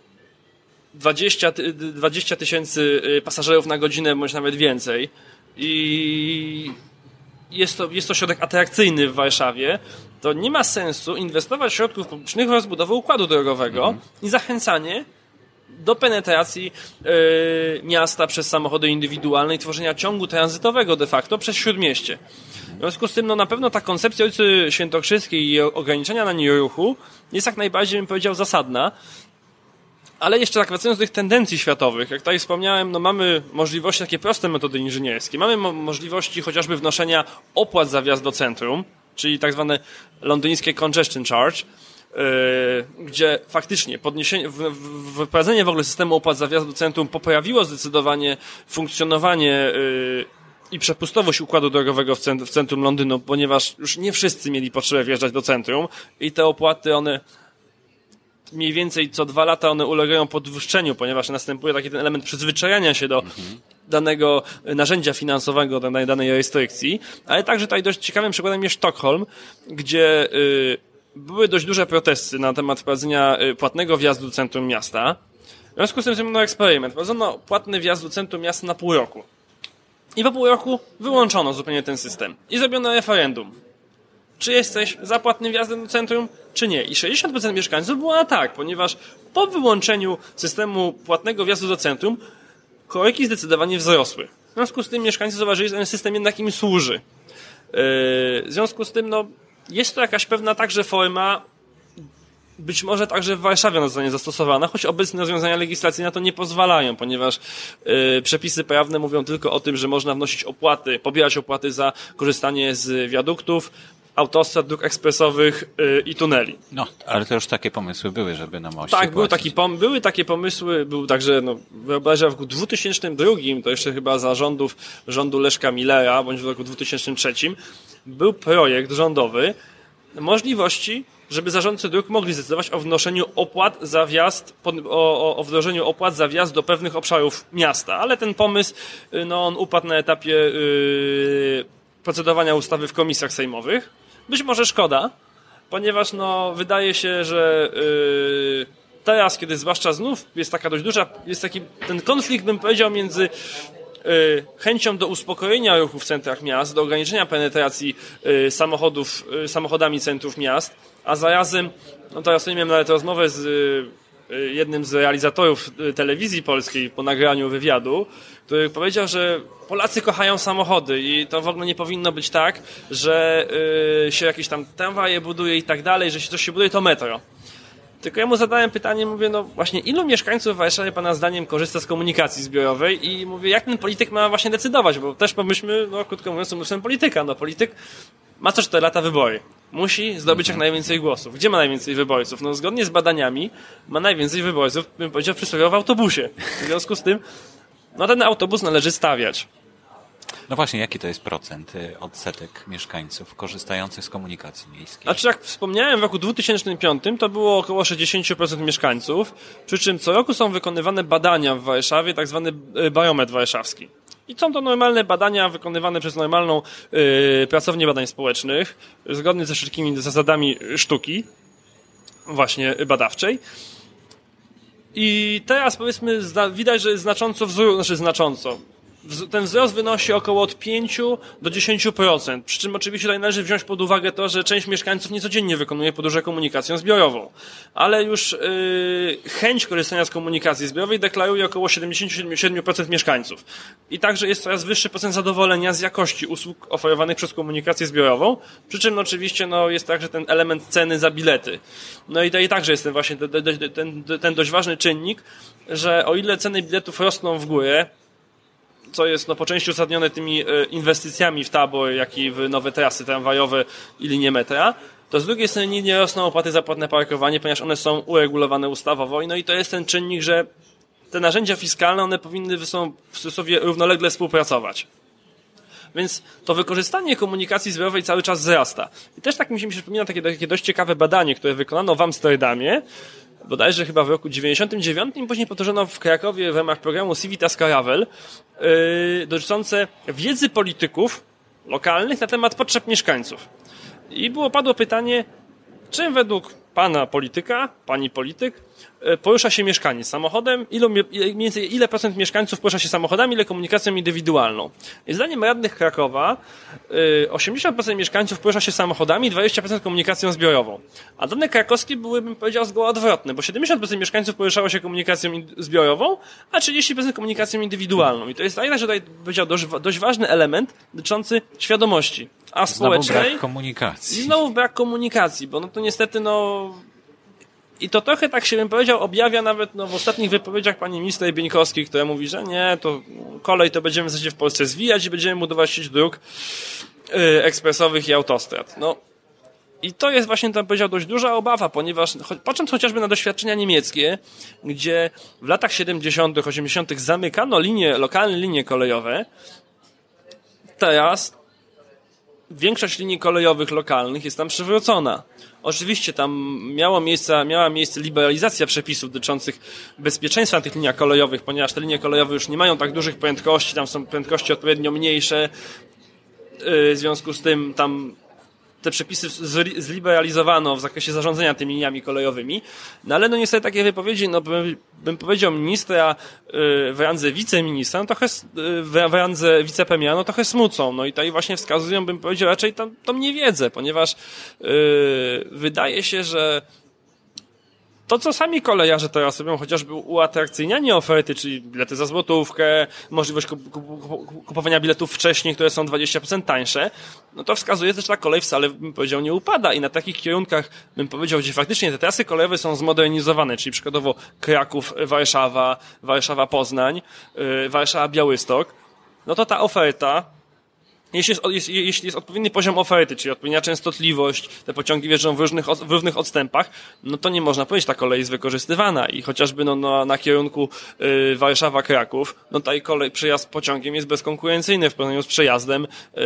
dwadzieścia tysięcy pasażerów na godzinę, bądź nawet więcej, i jest to, jest to środek atrakcyjny w Warszawie, to nie ma sensu inwestować środków publicznych w rozbudowę układu drogowego mm. i zachęcanie do penetracji yy, miasta przez samochody indywidualne i tworzenia ciągu tranzytowego de facto przez Śródmieście. W związku z tym, no na pewno ta koncepcja ulicy Świętokrzyskiej i ograniczenia na niej ruchu jest jak najbardziej, bym powiedział, zasadna. Ale jeszcze tak wracając do tych tendencji światowych, jak tutaj wspomniałem, no mamy możliwości, takie proste metody inżynierskie. Mamy mo- możliwości chociażby wnoszenia opłat za wjazd do centrum, czyli tak zwane londyńskie congestion charge, yy, gdzie faktycznie podniesienie, w, w, wprowadzenie w ogóle systemu opłat za wjazd do centrum poprawiło zdecydowanie funkcjonowanie yy, i przepustowość układu drogowego w, cent- w centrum Londynu, ponieważ już nie wszyscy mieli potrzebę wjeżdżać do centrum i te opłaty, one mniej więcej co dwa lata one ulegają podwyższeniu, ponieważ następuje taki ten element przyzwyczajania się do mhm. danego narzędzia finansowego, danej, danej restrykcji, ale także tutaj dość ciekawym przykładem jest Sztokholm, gdzie y, były dość duże protesty na temat wprowadzenia y, płatnego wjazdu do centrum miasta. W związku z tym zrobiono eksperyment. Wprowadzono płatny wjazd do centrum miasta na pół roku. I po pół roku wyłączono zupełnie ten system. I zrobiono referendum. Czy jesteś za płatnym wjazdem do centrum, czy nie? I sześćdziesiąt procent mieszkańców było na tak, ponieważ po wyłączeniu systemu płatnego wjazdu do centrum korki zdecydowanie wzrosły. W związku z tym mieszkańcy zauważyli, że ten system jednak im służy. Yy, w związku z tym, no, jest to jakaś pewna także forma, być może także w Warszawie ona zostanie zastosowana, choć obecne rozwiązania legislacyjne na to nie pozwalają, ponieważ yy, przepisy prawne mówią tylko o tym, że można wnosić opłaty, pobierać opłaty za korzystanie z wiaduktów, autostrad, dróg ekspresowych yy, i tuneli. No, ale to już takie pomysły były, żeby na moście Tak, były, płacić. taki pom- były takie pomysły, był także, no, wyobraź, w roku dwutysięcznym drugim, to jeszcze chyba za rządów rządu Leszka Millera, bądź w roku dwutysięcznym trzecim, był projekt rządowy możliwości, żeby zarządcy dróg mogli zdecydować o wnoszeniu opłat za wjazd, o, o, o wdrożeniu opłat za wjazd do pewnych obszarów miasta, ale ten pomysł, no, on upadł na etapie yy, procedowania ustawy w komisjach sejmowych. Być może szkoda, ponieważ no, wydaje się, że yy, teraz, kiedy zwłaszcza znów jest taka dość duża, jest taki ten konflikt, bym powiedział, między yy, chęcią do uspokojenia ruchu w centrach miast, do ograniczenia penetracji yy, samochodów, yy, samochodami centrów miast, a zarazem, no teraz miałem nawet rozmowę z yy, jednym z realizatorów telewizji polskiej po nagraniu wywiadu, który powiedział, że Polacy kochają samochody i to w ogóle nie powinno być tak, że yy, się jakieś tam tramwaje buduje i tak dalej, że się coś się buduje, to metro. Tylko ja mu zadałem pytanie, mówię, no właśnie ilu mieszkańców w Warszawie pana zdaniem korzysta z komunikacji zbiorowej i mówię, jak ten polityk ma właśnie decydować, bo też pomyślmy, no krótko mówiąc, umysłem polityka, no polityk ma co cztery lata wybory. Musi zdobyć jak najwięcej głosów. Gdzie ma najwięcej wyborców? No zgodnie z badaniami ma najwięcej wyborców, bym powiedział, przysłowiowo w autobusie. W związku z tym, no ten autobus należy stawiać. No właśnie, jaki to jest procent, odsetek mieszkańców korzystających z komunikacji miejskiej? Znaczy, jak wspomniałem, w roku dwa tysiące piątym to było około sześćdziesiąt procent mieszkańców, przy czym co roku są wykonywane badania w Warszawie, tak zwany barometr warszawski. I są to normalne badania wykonywane przez normalną yy, pracownię badań społecznych, zgodnie ze wszystkimi zasadami sztuki, właśnie badawczej. I teraz, powiedzmy, widać, że znacząco wzrósł, znaczy znacząco. Ten wzrost wynosi około od pięciu do dziesięciu procent, przy czym oczywiście tutaj należy wziąć pod uwagę to, że część mieszkańców niecodziennie wykonuje podróże komunikacją zbiorową, ale już yy, chęć korzystania z komunikacji zbiorowej deklaruje około siedemdziesiąt siedem procent mieszkańców. I także jest coraz wyższy procent zadowolenia z jakości usług oferowanych przez komunikację zbiorową, przy czym no, oczywiście no, jest także ten element ceny za bilety. No i to i także jest ten właśnie ten, ten, ten dość ważny czynnik, że o ile ceny biletów rosną w górę, co jest no, po części uzasadnione tymi e, inwestycjami w tabor, jak i w nowe trasy tramwajowe i linie metra, to z drugiej strony nie rosną opłaty za płatne parkowanie, ponieważ one są uregulowane ustawowo. No i to jest ten czynnik, że te narzędzia fiskalne, one powinny ze sobą równolegle współpracować. Więc to wykorzystanie komunikacji zbiorowej cały czas wzrasta. I też tak mi się przypomina takie, takie dość ciekawe badanie, które wykonano w Amsterdamie, bodajże chyba w roku dziewięćdziesiątym dziewiątym, później powtórzono w Krakowie w ramach programu Civitas Caravel, yy, dotyczące wiedzy polityków lokalnych na temat potrzeb mieszkańców. I było padło pytanie, czym według pana polityka, pani polityk, porusza się mieszkaniec samochodem, ilu, mniej więcej ile procent mieszkańców porusza się samochodami, ile komunikacją indywidualną. I zdaniem radnych Krakowa osiemdziesiąt procent mieszkańców porusza się samochodami, dwadzieścia procent komunikacją zbiorową. A dane krakowskie były, bym powiedział, zgoła odwrotne, bo siedemdziesiąt procent mieszkańców poruszało się komunikacją zbiorową, a trzydzieści procent komunikacją indywidualną. I to jest także tutaj, powiedział, dość, dość ważny element dotyczący świadomości. A społecznej. Znowu brak komunikacji. I znowu brak komunikacji, bo no to niestety no... I to trochę, tak się bym powiedział, objawia nawet no, w ostatnich wypowiedziach pani minister Bieńkowskiej, która mówi, że nie, to kolej to będziemy w Polsce zwijać i będziemy budować sieć dróg yy, ekspresowych i autostrad. No i to jest właśnie, tam powiedział, dość duża obawa, ponieważ cho- patrząc chociażby na doświadczenia niemieckie, gdzie w latach siedemdziesiątych, osiemdziesiątych zamykano linie, lokalne linie kolejowe, teraz większość linii kolejowych lokalnych jest tam przywrócona. Oczywiście tam miało miejsce, miała miejsce liberalizacja przepisów dotyczących bezpieczeństwa na tych liniach kolejowych, ponieważ te linie kolejowe już nie mają tak dużych prędkości, tam są prędkości odpowiednio mniejsze. W związku z tym tam te przepisy zliberalizowano w zakresie zarządzania tymi liniami kolejowymi. No ale no niestety takie wypowiedzi, no bym, bym powiedział ministra w randze wiceministra, no trochę w randze wicepremiera, no trochę smucą. No i tutaj właśnie wskazują, bym powiedział, raczej tą, tą niewiedzę, ponieważ yy, wydaje się, że to, co sami kolejarze teraz robią, chociażby uatrakcyjnianie oferty, czyli bilety za złotówkę, możliwość kupowania biletów wcześniej, które są dwadzieścia procent tańsze, no to wskazuje też, że ta kolej wcale, bym powiedział, nie upada. I na takich kierunkach, bym powiedział, gdzie faktycznie te trasy kolejowe są zmodernizowane, czyli przykładowo Kraków, Warszawa, Warszawa-Poznań, yy, Warszawa-Białystok, no to ta oferta, Jeśli jest, jest, jeśli jest odpowiedni poziom oferty, czyli odpowiednia częstotliwość, te pociągi jeżdżą w różnych, w różnych odstępach, no to nie można powiedzieć, że ta kolej jest wykorzystywana i chociażby no, no, na kierunku y, Warszawa-Kraków, no tutaj kolej, przejazd pociągiem jest bezkonkurencyjny w porównaniu z przejazdem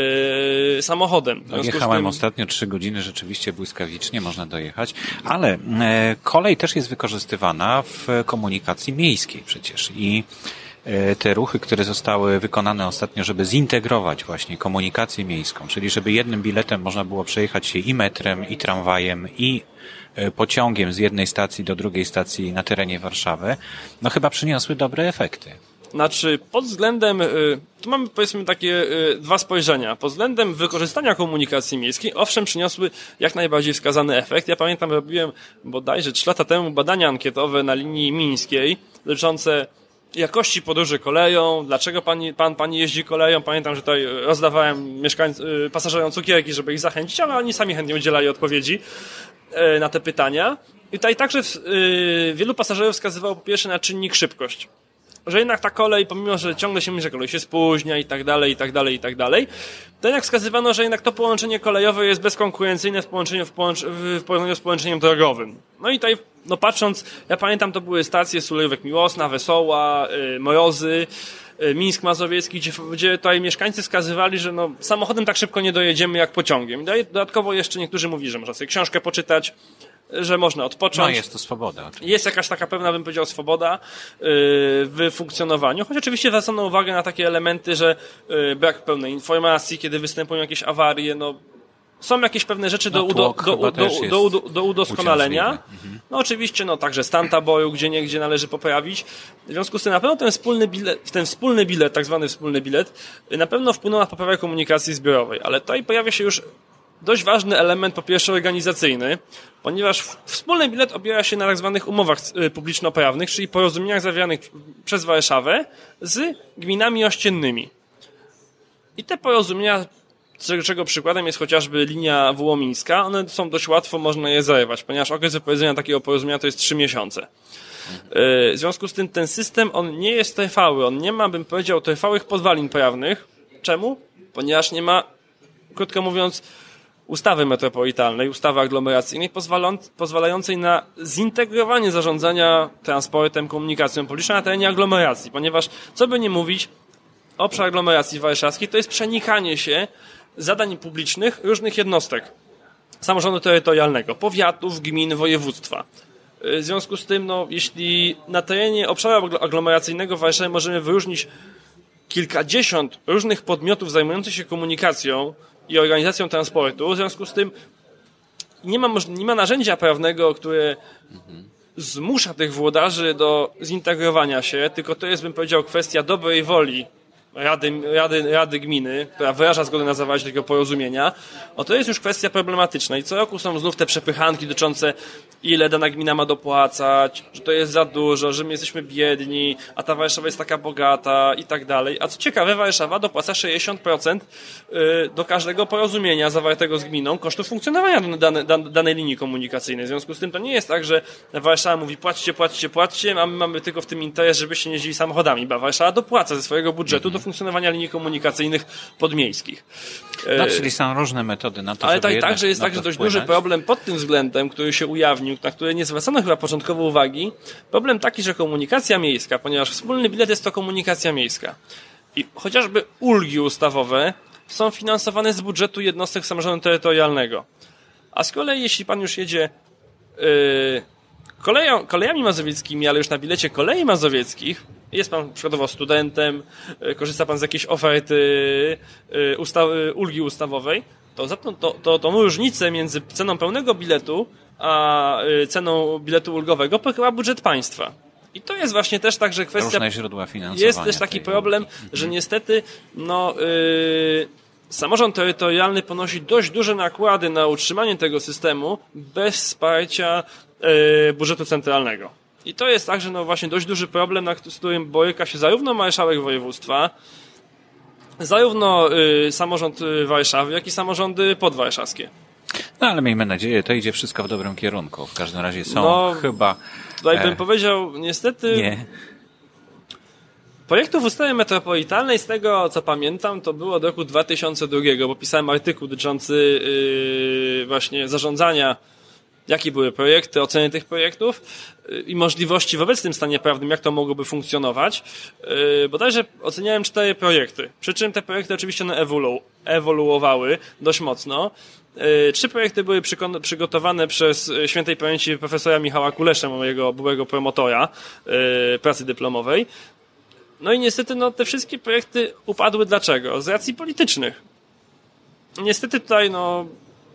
y, samochodem. No, jechałem tym... ostatnio trzy godziny, rzeczywiście błyskawicznie można dojechać, ale y, kolej też jest wykorzystywana w komunikacji miejskiej przecież i te ruchy, które zostały wykonane ostatnio, żeby zintegrować właśnie komunikację miejską, czyli żeby jednym biletem można było przejechać się i metrem, i tramwajem, i pociągiem z jednej stacji do drugiej stacji na terenie Warszawy, no chyba przyniosły dobre efekty. Znaczy, pod względem, tu mamy powiedzmy takie dwa spojrzenia. Pod względem wykorzystania komunikacji miejskiej, owszem, przyniosły jak najbardziej wskazany efekt. Ja pamiętam, robiłem bodajże trzy lata temu badania ankietowe na linii mińskiej dotyczące jakości podróży koleją, dlaczego pani, pan, pani jeździ koleją. Pamiętam, że tutaj rozdawałem mieszkańcom, pasażerom cukierki, żeby ich zachęcić, ale oni sami chętnie udzielali odpowiedzi na te pytania. I tutaj także wielu pasażerów wskazywało po pierwsze na czynnik szybkość. Że jednak ta kolej, pomimo że ciągle się mówi, że kolej się spóźnia i tak dalej, i tak dalej, i tak dalej, to jednak wskazywano, że jednak to połączenie kolejowe jest bezkonkurencyjne w połączeniu w, połącz- w porównaniu z połączeniem drogowym. No i tutaj, no patrząc, ja pamiętam, to były stacje Sulejówek Miłosna, Wesoła, yy, Mrozy, Mińsk Mazowiecki, gdzie, gdzie tutaj mieszkańcy wskazywali, że no, samochodem tak szybko nie dojedziemy jak pociągiem. Dodatkowo jeszcze niektórzy mówili, że można sobie książkę poczytać, że można odpocząć. No jest to swoboda. Oczywiście. Jest jakaś taka pewna, bym powiedział, swoboda yy, w funkcjonowaniu, choć oczywiście zwracano uwagę na takie elementy, że yy, brak pełnej informacji, kiedy występują jakieś awarie, no są jakieś pewne rzeczy do, no, udo, do, do, do, do, do udoskonalenia. Mhm. No oczywiście, no także stan taboru, gdzie niegdzie należy poprawić. W związku z tym na pewno ten wspólny bilet, ten wspólny bilet, tak zwany wspólny bilet, na pewno wpłynął na poprawę komunikacji zbiorowej, ale tutaj pojawia się już dość ważny element, po pierwsze organizacyjny, ponieważ wspólny bilet opiera się na tak zwanych umowach publiczno-prawnych, czyli porozumieniach zawieranych przez Warszawę z gminami ościennymi. I te porozumienia, czego przykładem jest chociażby linia wołomińska, one są dość łatwo, można je zerwać, ponieważ okres wypowiedzenia takiego porozumienia to jest trzy miesiące. W związku z tym ten system, on nie jest trwały, on nie ma, bym powiedział, trwałych podwalin prawnych. Czemu? Ponieważ nie ma, krótko mówiąc, ustawy metropolitalnej, ustawy aglomeracyjnej pozwalającej na zintegrowanie zarządzania transportem, komunikacją publiczną na terenie aglomeracji, ponieważ, co by nie mówić, obszar aglomeracji warszawskiej to jest przenikanie się zadań publicznych różnych jednostek samorządu terytorialnego, powiatów, gmin, województwa. W związku z tym, no, jeśli na terenie obszaru aglomeracyjnego w Warszawie możemy wyróżnić kilkadziesiąt różnych podmiotów zajmujących się komunikacją i organizacją transportu, w związku z tym nie ma, nie ma narzędzia prawnego, które zmusza tych włodarzy do zintegrowania się, tylko to jest, bym powiedział, kwestia dobrej woli Rady, Rady, Rady Gminy, która wyraża zgodę na zawarcie tego porozumienia, no to jest już kwestia problematyczna i co roku są znów te przepychanki dotyczące, ile dana gmina ma dopłacać, że to jest za dużo, że my jesteśmy biedni, a ta Warszawa jest taka bogata i tak dalej. A co ciekawe, Warszawa dopłaca sześćdziesiąt procent do każdego porozumienia zawartego z gminą kosztów funkcjonowania danej, danej linii komunikacyjnej. W związku z tym to nie jest tak, że Warszawa mówi płaćcie, płaćcie, płaćcie, a my mamy tylko w tym interes, żebyście nie jeździli samochodami, bo Warszawa dopłaca ze swojego budżetu do funkcjonowania linii komunikacyjnych podmiejskich. No, czyli są różne metody na to, ale żeby tak, także jest także dość duży problem pod tym względem, który się ujawnił, na który nie zwracano chyba początkowo uwagi. Problem taki, że komunikacja miejska, ponieważ wspólny bilet jest to komunikacja miejska. I chociażby ulgi ustawowe są finansowane z budżetu jednostek samorządu terytorialnego. A z kolei jeśli pan już jedzie yy, koleją, kolejami mazowieckimi, ale już na bilecie kolei mazowieckich, jest pan przykładowo studentem, korzysta pan z jakiejś oferty usta- ulgi ustawowej, to, za to, to, to tą różnicę między ceną pełnego biletu a ceną biletu ulgowego pokrywa budżet państwa. I to jest właśnie też tak, że kwestia... Różne źródła finansowania. Jest też taki problem, ulgi. że niestety no, yy, samorząd terytorialny ponosi dość duże nakłady na utrzymanie tego systemu bez wsparcia yy, budżetu centralnego. I to jest także no właśnie dość duży problem, z którym boryka się zarówno marszałek województwa, zarówno y, samorząd Warszawy, jak i samorządy podwarszawskie. No ale miejmy nadzieję, to idzie wszystko w dobrym kierunku. W każdym razie są no, chyba... Tutaj bym e... powiedział, niestety... Nie. Projektów ustawy metropolitalnej, z tego co pamiętam, to było od roku dwa tysiące drugiego, bo pisałem artykuł dotyczący yy, właśnie zarządzania, jakie były projekty, oceny tych projektów i możliwości w obecnym stanie prawnym, jak to mogłoby funkcjonować. Bodajże oceniałem cztery projekty, przy czym te projekty oczywiście one ewolu- ewoluowały dość mocno. Trzy projekty były przyko- przygotowane przez świętej pamięci profesora Michała Kulesza, mojego byłego promotora pracy dyplomowej. No i niestety no, te wszystkie projekty upadły. Dlaczego? Z racji politycznych. Niestety tutaj no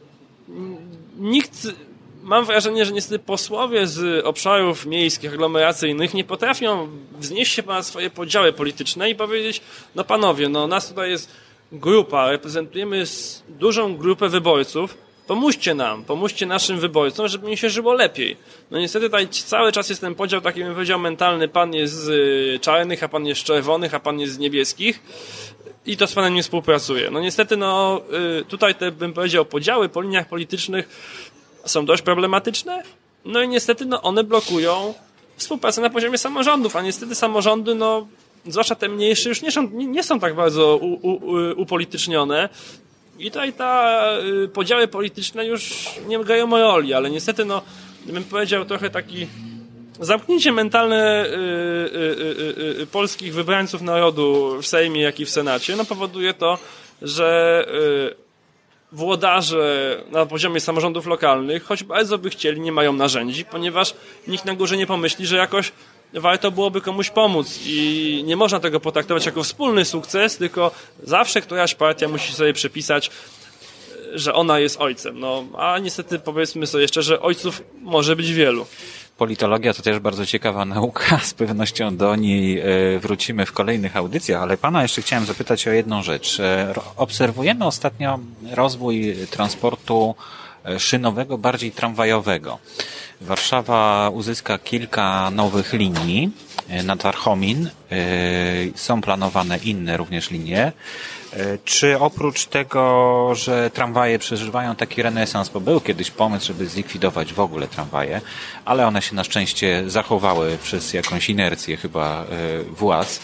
nikt... Mam wrażenie, że niestety posłowie z obszarów miejskich, aglomeracyjnych nie potrafią wznieść się ponad swoje podziały polityczne i powiedzieć, no panowie, no nas tutaj jest grupa, reprezentujemy dużą grupę wyborców, pomóżcie nam, pomóżcie naszym wyborcom, żeby mi się żyło lepiej. No niestety tutaj cały czas jest ten podział, taki bym powiedział, mentalny, pan jest z czarnych, a pan jest z czerwonych, a pan jest z niebieskich i to z panem nie współpracuje. No niestety, no tutaj te, bym powiedział, podziały po liniach politycznych są dość problematyczne, no i niestety no, one blokują współpracę na poziomie samorządów, a niestety samorządy, no, zwłaszcza te mniejsze, już nie są, nie, nie są tak bardzo u, u, upolitycznione i tutaj ta y, podziały polityczne już nie grają roli, ale niestety, no, bym powiedział trochę taki zamknięcie mentalne y, y, y, y, y, polskich wybrańców narodu w Sejmie, jak i w Senacie, no powoduje to, że y, włodarze na poziomie samorządów lokalnych, choć bardzo by chcieli, nie mają narzędzi, ponieważ nikt na górze nie pomyśli, że jakoś warto byłoby komuś pomóc i nie można tego potraktować jako wspólny sukces, tylko zawsze któraś partia musi sobie przypisać, że ona jest ojcem. No, a niestety powiedzmy sobie jeszcze, że ojców może być wielu. Politologia to też bardzo ciekawa nauka, z pewnością do niej wrócimy w kolejnych audycjach, ale pana jeszcze chciałem zapytać o jedną rzecz. Obserwujemy ostatnio rozwój transportu szynowego, bardziej tramwajowego. Warszawa uzyska kilka nowych linii nad Warchomin. Są planowane inne również linie. Czy oprócz tego, że tramwaje przeżywają taki renesans, bo był kiedyś pomysł, żeby zlikwidować w ogóle tramwaje, ale one się na szczęście zachowały przez jakąś inercję chyba władz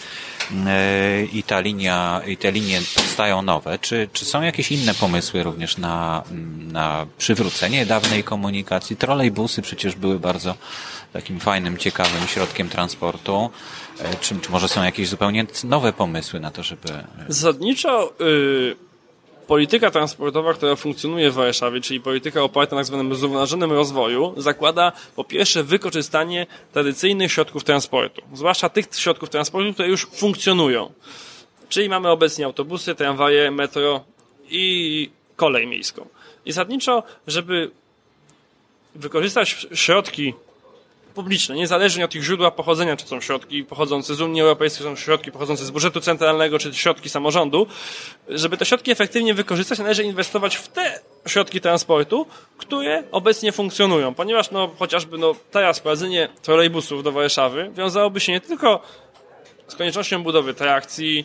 i ta linia, i te linie powstają nowe. Czy, czy są jakieś inne pomysły również na, na przywrócenie dawnej komunikacji? Trolejbusy przecież były bardzo takim fajnym, ciekawym środkiem transportu. Czy, czy może są jakieś zupełnie nowe pomysły na to, żeby... Zasadniczo yy, polityka transportowa, która funkcjonuje w Warszawie, czyli polityka oparta na tak zwanym zrównoważonym rozwoju, zakłada po pierwsze wykorzystanie tradycyjnych środków transportu, zwłaszcza tych środków transportu, które już funkcjonują. Czyli mamy obecnie autobusy, tramwaje, metro i kolej miejską. I zasadniczo, żeby wykorzystać środki publiczne, niezależnie od ich źródła pochodzenia, czy są środki pochodzące z Unii Europejskiej, czy są środki pochodzące z budżetu centralnego, czy środki samorządu, żeby te środki efektywnie wykorzystać, należy inwestować w te środki transportu, które obecnie funkcjonują, ponieważ no, chociażby no, teraz prowadzenie trolejbusów do Warszawy wiązałoby się nie tylko z koniecznością budowy trakcji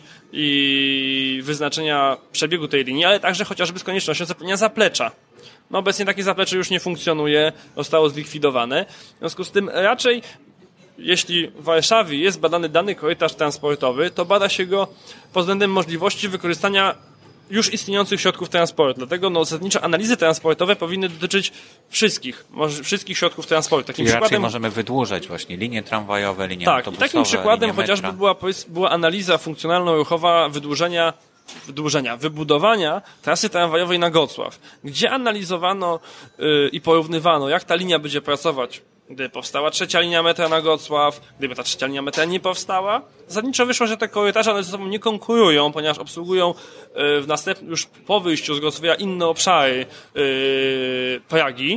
i wyznaczenia przebiegu tej linii, ale także chociażby z koniecznością zapewnienia zaplecza. No obecnie takie zaplecze już nie funkcjonuje, zostało zlikwidowane. W związku z tym raczej, jeśli w Warszawie jest badany dany korytarz transportowy, to bada się go pod względem możliwości wykorzystania już istniejących środków transportu. Dlatego no, zasadniczo analizy transportowe powinny dotyczyć wszystkich, może, wszystkich środków transportu. Takim Czyli raczej przykładem możemy wydłużać właśnie linie tramwajowe, linie tak, autobusowe, i takim przykładem chociażby metra. była, była analiza funkcjonalno-ruchowa wydłużenia wydłużenia, wybudowania trasy tramwajowej na Gocław, gdzie analizowano yy, i porównywano, jak ta linia będzie pracować, gdyby powstała trzecia linia metra na Gocław, gdyby ta trzecia linia metra nie powstała. Zasadniczo wyszło, że te korytarze one ze sobą nie konkurują, ponieważ obsługują yy, w następnym, już po wyjściu z Gocławia inne obszary yy, Pragi.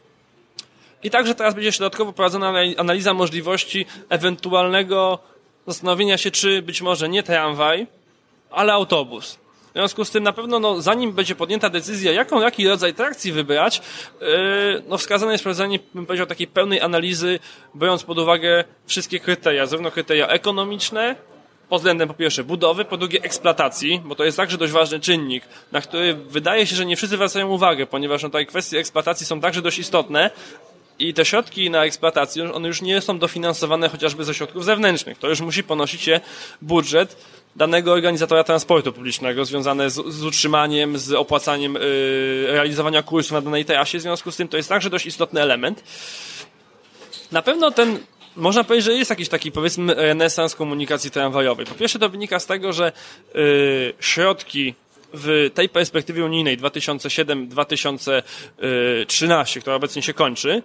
I także teraz będzie się dodatkowo prowadzona analiza możliwości ewentualnego zastanowienia się, czy być może nie tramwaj, ale autobus. W związku z tym na pewno, no, zanim będzie podjęta decyzja, jaką, jaki rodzaj trakcji wybrać, yy, no, wskazane jest prowadzenie, bym powiedział, takiej pełnej analizy, biorąc pod uwagę wszystkie kryteria, zarówno kryteria ekonomiczne, pod względem po pierwsze budowy, po drugie eksploatacji, bo to jest także dość ważny czynnik, na który wydaje się, że nie wszyscy zwracają uwagę, ponieważ no, tutaj kwestie eksploatacji są także dość istotne, i te środki na eksploatację, one już nie są dofinansowane chociażby ze środków zewnętrznych. To już musi ponosić się budżet danego organizatora transportu publicznego, związane z, z utrzymaniem, z opłacaniem yy, realizowania kursu na danej trasie. W związku z tym to jest także dość istotny element. Na pewno ten, można powiedzieć, że jest jakiś taki, powiedzmy, renesans komunikacji tramwajowej. Po pierwsze to wynika z tego, że yy, środki w tej perspektywie unijnej dwa tysiące siódmy do dwa tysiące trzynastego, która obecnie się kończy,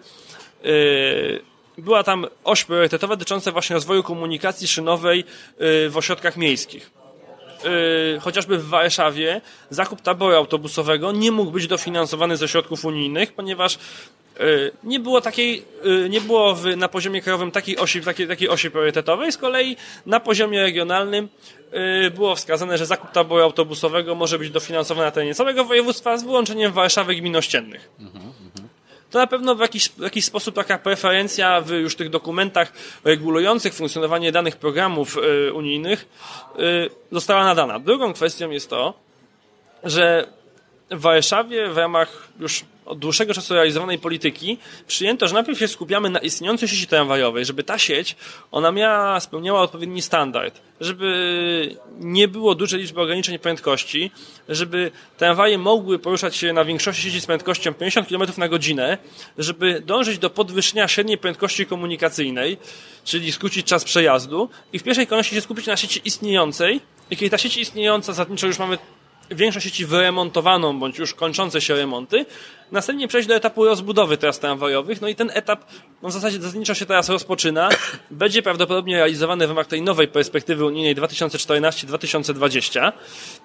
była tam oś priorytetowa dotycząca właśnie rozwoju komunikacji szynowej w ośrodkach miejskich. Chociażby w Warszawie zakup taboru autobusowego nie mógł być dofinansowany ze środków unijnych, ponieważ nie było takiej, nie było w, na poziomie krajowym takiej osi, takiej, takiej osi priorytetowej, z kolei na poziomie regionalnym było wskazane, że zakup taboru autobusowego może być dofinansowany na terenie całego województwa z wyłączeniem Warszawy gmin ościennych. To na pewno w jakiś, w jakiś sposób taka preferencja w już tych dokumentach regulujących funkcjonowanie danych programów y, unijnych y, została nadana. Drugą kwestią jest to, że w Warszawie w ramach już od dłuższego czasu realizowanej polityki przyjęto, że najpierw się skupiamy na istniejącej sieci tramwajowej, żeby ta sieć, ona miała, spełniała odpowiedni standard, żeby nie było dużej liczby ograniczeń prędkości, żeby tramwaje mogły poruszać się na większości sieci z prędkością pięćdziesiąt kilometrów na godzinę, żeby dążyć do podwyższenia średniej prędkości komunikacyjnej, czyli skrócić czas przejazdu i w pierwszej kolejności się skupić na sieci istniejącej i kiedy ta sieć istniejąca, zasadniczo już mamy większość sieci wyremontowaną, bądź już kończące się remonty, następnie przejść do etapu rozbudowy tras tramwajowych, no i ten etap no w zasadzie zasadniczo się teraz rozpoczyna, będzie prawdopodobnie realizowany w ramach tej nowej perspektywy unijnej dwa tysiące czternaście do dwa tysiące dwudziestego.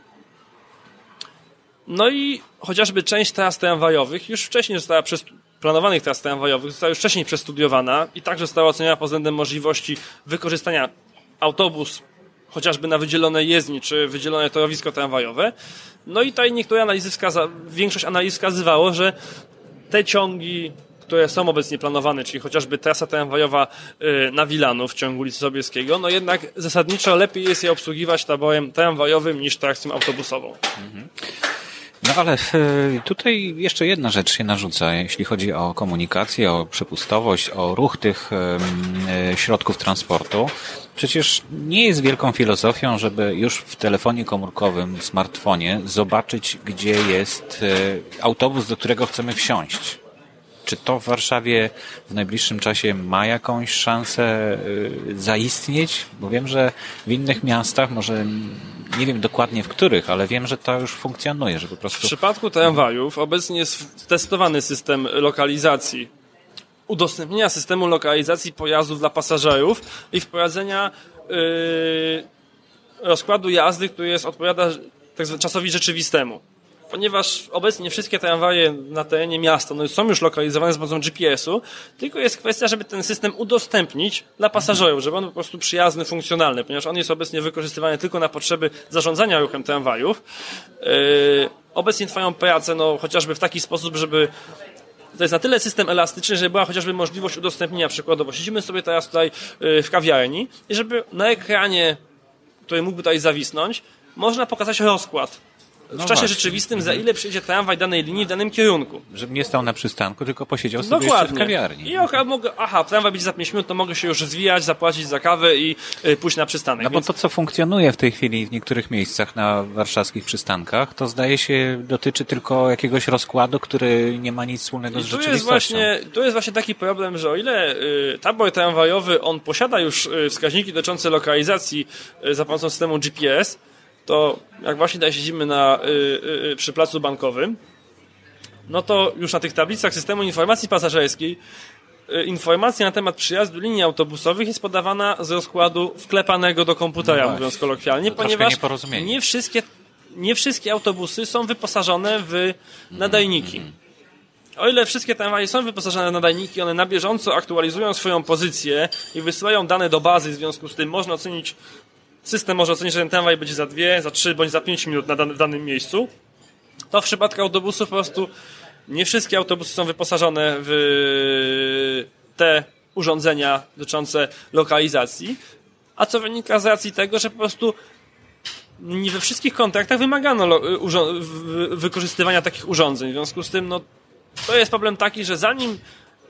No i chociażby część tras tramwajowych już wcześniej została przez planowanych tras tramwajowych została już wcześniej przestudiowana i także została oceniona pod względem możliwości wykorzystania autobus chociażby na wydzielone jezdni, czy wydzielone torowisko tramwajowe. No i tutaj niektóre analizy wskaza- większość analiz wskazywało, że te ciągi, które są obecnie planowane, czyli chociażby trasa tramwajowa na Wilanów w ciągu ulicy Sobieskiego, no jednak zasadniczo lepiej jest je obsługiwać taborem tramwajowym niż trakcją autobusową. Mhm. No ale tutaj jeszcze jedna rzecz się narzuca, jeśli chodzi o komunikację, o przepustowość, o ruch tych środków transportu. Przecież nie jest wielką filozofią, żeby już w telefonie komórkowym, smartfonie zobaczyć, gdzie jest autobus, do którego chcemy wsiąść. Czy to w Warszawie w najbliższym czasie ma jakąś szansę zaistnieć? Bo wiem, że w innych miastach, może nie wiem dokładnie w których, ale wiem, że to już funkcjonuje, że po prostu... W przypadku tramwajów obecnie jest testowany system lokalizacji, udostępnienia systemu lokalizacji pojazdów dla pasażerów i wprowadzenia yy, rozkładu jazdy, który jest odpowiada tak zwanym czasowi rzeczywistemu. Ponieważ obecnie wszystkie tramwaje na terenie miasta no, są już lokalizowane za pomocą G P S u, tylko jest kwestia, żeby ten system udostępnić dla pasażerów, żeby on był po prostu przyjazny, funkcjonalny, ponieważ on jest obecnie wykorzystywany tylko na potrzeby zarządzania ruchem tramwajów. Yy, obecnie trwają prace no, chociażby w taki sposób, żeby to jest na tyle system elastyczny, żeby była chociażby możliwość udostępnienia przykładowo. Siedzimy sobie teraz tutaj yy, w kawiarni i żeby na ekranie, który mógłby tutaj zawisnąć, można pokazać rozkład. W no czasie właśnie. rzeczywistym, za ile przyjdzie tramwaj danej linii w danym kierunku. Żeby nie stał na przystanku, tylko posiedział sobie Dokładnie. jeszcze w kawiarni. I aha, mogę, aha, tramwaj będzie za pięć minut, to mogę się już zwijać, zapłacić za kawę i y, pójść na przystanek. No bo Więc... to, co funkcjonuje w tej chwili w niektórych miejscach na warszawskich przystankach, to zdaje się dotyczy tylko jakiegoś rozkładu, który nie ma nic wspólnego z tu rzeczywistością. Jest właśnie, tu jest właśnie taki problem, że o ile y, tabor tramwajowy, on posiada już y, wskaźniki dotyczące lokalizacji y, za pomocą systemu G P S, to jak właśnie tutaj siedzimy na, y, y, przy placu bankowym, no to już na tych tablicach systemu informacji pasażerskiej y, informacja na temat przyjazdu linii autobusowych jest podawana z rozkładu wklepanego do komputera, no mówiąc kolokwialnie, ponieważ nie wszystkie, nie wszystkie autobusy są wyposażone w nadajniki. O ile wszystkie tramwaje są wyposażone w nadajniki, one na bieżąco aktualizują swoją pozycję i wysyłają dane do bazy, w związku z tym można ocenić system może ocenić, że ten tramwaj będzie za dwie, za trzy, bądź za pięć minut na dan- w danym miejscu. To w przypadku autobusów po prostu nie wszystkie autobusy są wyposażone w te urządzenia dotyczące lokalizacji, a co wynika z racji tego, że po prostu nie we wszystkich kontraktach wymagano lo- urzo- w- wykorzystywania takich urządzeń. W związku z tym no, to jest problem taki, że zanim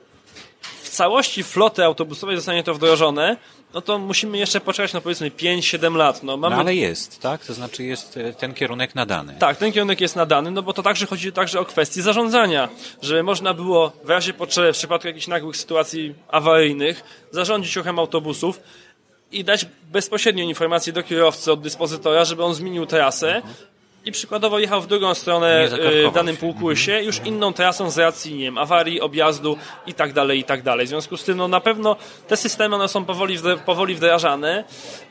w całości floty autobusowej zostanie to wdrożone, no to musimy jeszcze poczekać, no powiedzmy pięć siedem lat. No, mamy... no ale jest, tak? To znaczy jest ten kierunek nadany. Tak, ten kierunek jest nadany, no bo to także chodzi także o kwestię zarządzania, żeby można było w razie potrzeby, w przypadku jakichś nagłych sytuacji awaryjnych, zarządzić ruchem autobusów i dać bezpośrednio informację do kierowcy od dyspozytora, żeby on zmienił trasę, mhm. i przykładowo jechał w drugą stronę w danym półkłysie, mhm. już inną trasą z racji, nie wiem, awarii, objazdu i tak dalej, i tak dalej. W związku z tym, no na pewno te systemy, one są powoli, powoli wdrażane.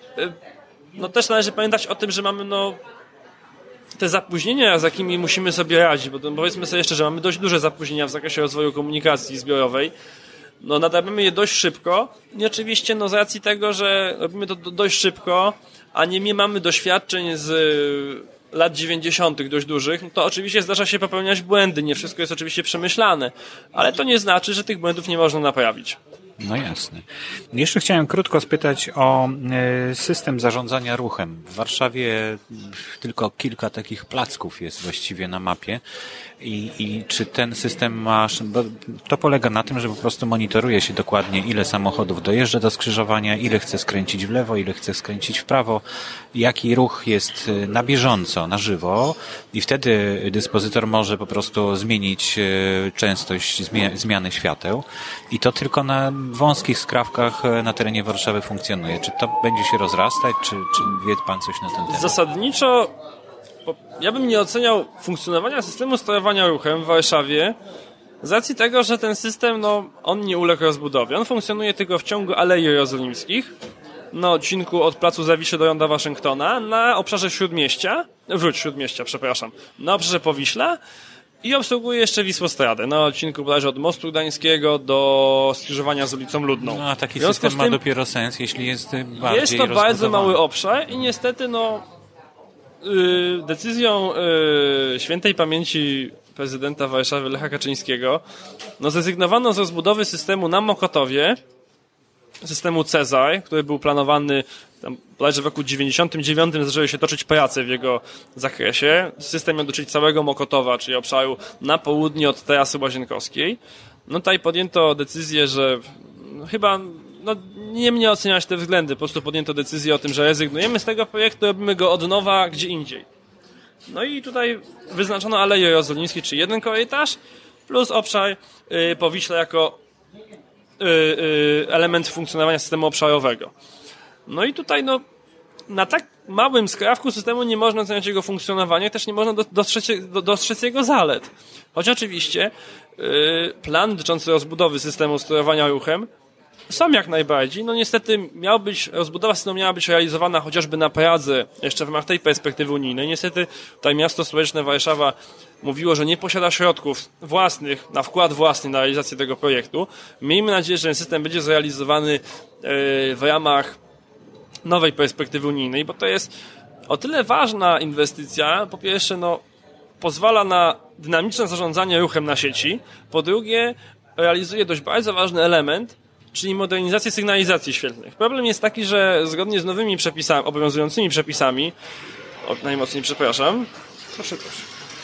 No też należy pamiętać o tym, że mamy, no, te zapóźnienia, z jakimi musimy sobie radzić, bo to, powiedzmy sobie jeszcze, że mamy dość duże zapóźnienia w zakresie rozwoju komunikacji zbiorowej. No nadawiamy je dość szybko i oczywiście, no z racji tego, że robimy to dość szybko, a nie, nie mamy doświadczeń z lat dziewięćdziesiątych dość dużych, no to oczywiście zdarza się popełniać błędy, nie wszystko jest oczywiście przemyślane, ale to nie znaczy, że tych błędów nie można naprawić. No jasne. Jeszcze chciałem krótko spytać o system zarządzania ruchem. W Warszawie tylko kilka takich placków jest właściwie na mapie. I, i czy ten system masz, bo to polega na tym, że po prostu monitoruje się dokładnie, ile samochodów dojeżdża do skrzyżowania, ile chce skręcić w lewo, ile chce skręcić w prawo, jaki ruch jest na bieżąco, na żywo i wtedy dyspozytor może po prostu zmienić częstość zmiany świateł i to tylko na wąskich skrawkach na terenie Warszawy funkcjonuje. Czy to będzie się rozrastać, czy, czy wie pan coś na ten temat? Zasadniczo ja bym nie oceniał funkcjonowania systemu sterowania ruchem w Warszawie z racji tego, że ten system, no, on nie uległ rozbudowie. On funkcjonuje tylko w ciągu Alei Jerozolimskich, na odcinku od Placu Zawiszy do Ronda Waszyngtona, na obszarze Śródmieścia, wróć, Śródmieścia, przepraszam, na obszarze Powiśla i obsługuje jeszcze Wisłostradę, na odcinku bodajże od Mostu Gdańskiego do skrzyżowania z ulicą Ludną. No a taki system ma dopiero sens, jeśli jest bardziej Jest to bardzo mały obszar i niestety, no, Yy, decyzją yy, świętej pamięci prezydenta Warszawy Lecha Kaczyńskiego no zrezygnowano z rozbudowy systemu na Mokotowie, systemu Cezar, który był planowany tam bodajże w roku dziewięćdziesiątym dziewiątym zaczęły się toczyć prace w jego zakresie. System miał dotyczyć całego Mokotowa, czyli obszaru na południe od trasy Łazienkowskiej. No tutaj podjęto decyzję, że no, chyba no, nie mnie oceniać te względy, po prostu podjęto decyzję o tym, że rezygnujemy z tego projektu, robimy go od nowa gdzie indziej. No i tutaj wyznaczono Aleje Jerozolimskie, czyli jeden korytarz, plus obszar yy, Powiśla jako yy, yy, element funkcjonowania systemu obszarowego. No i tutaj no, na tak małym skrawku systemu nie można oceniać jego funkcjonowania, też nie można dostrzec, dostrzec jego zalet. Choć oczywiście yy, plan dotyczący rozbudowy systemu sterowania ruchem są jak najbardziej. No niestety miał być, rozbudowa systemu miała być realizowana chociażby na Pradze, jeszcze w ramach tej perspektywy unijnej. Niestety tutaj miasto stołeczne Warszawa mówiło, że nie posiada środków własnych, na wkład własny na realizację tego projektu. Miejmy nadzieję, że ten system będzie zrealizowany w ramach nowej perspektywy unijnej, bo to jest o tyle ważna inwestycja. Po pierwsze, no, pozwala na dynamiczne zarządzanie ruchem na sieci. Po drugie, realizuje dość bardzo ważny element, czyli modernizację sygnalizacji świetlnych. Problem jest taki, że zgodnie z nowymi przepisami, obowiązującymi przepisami, o, najmocniej przepraszam, proszę, proszę.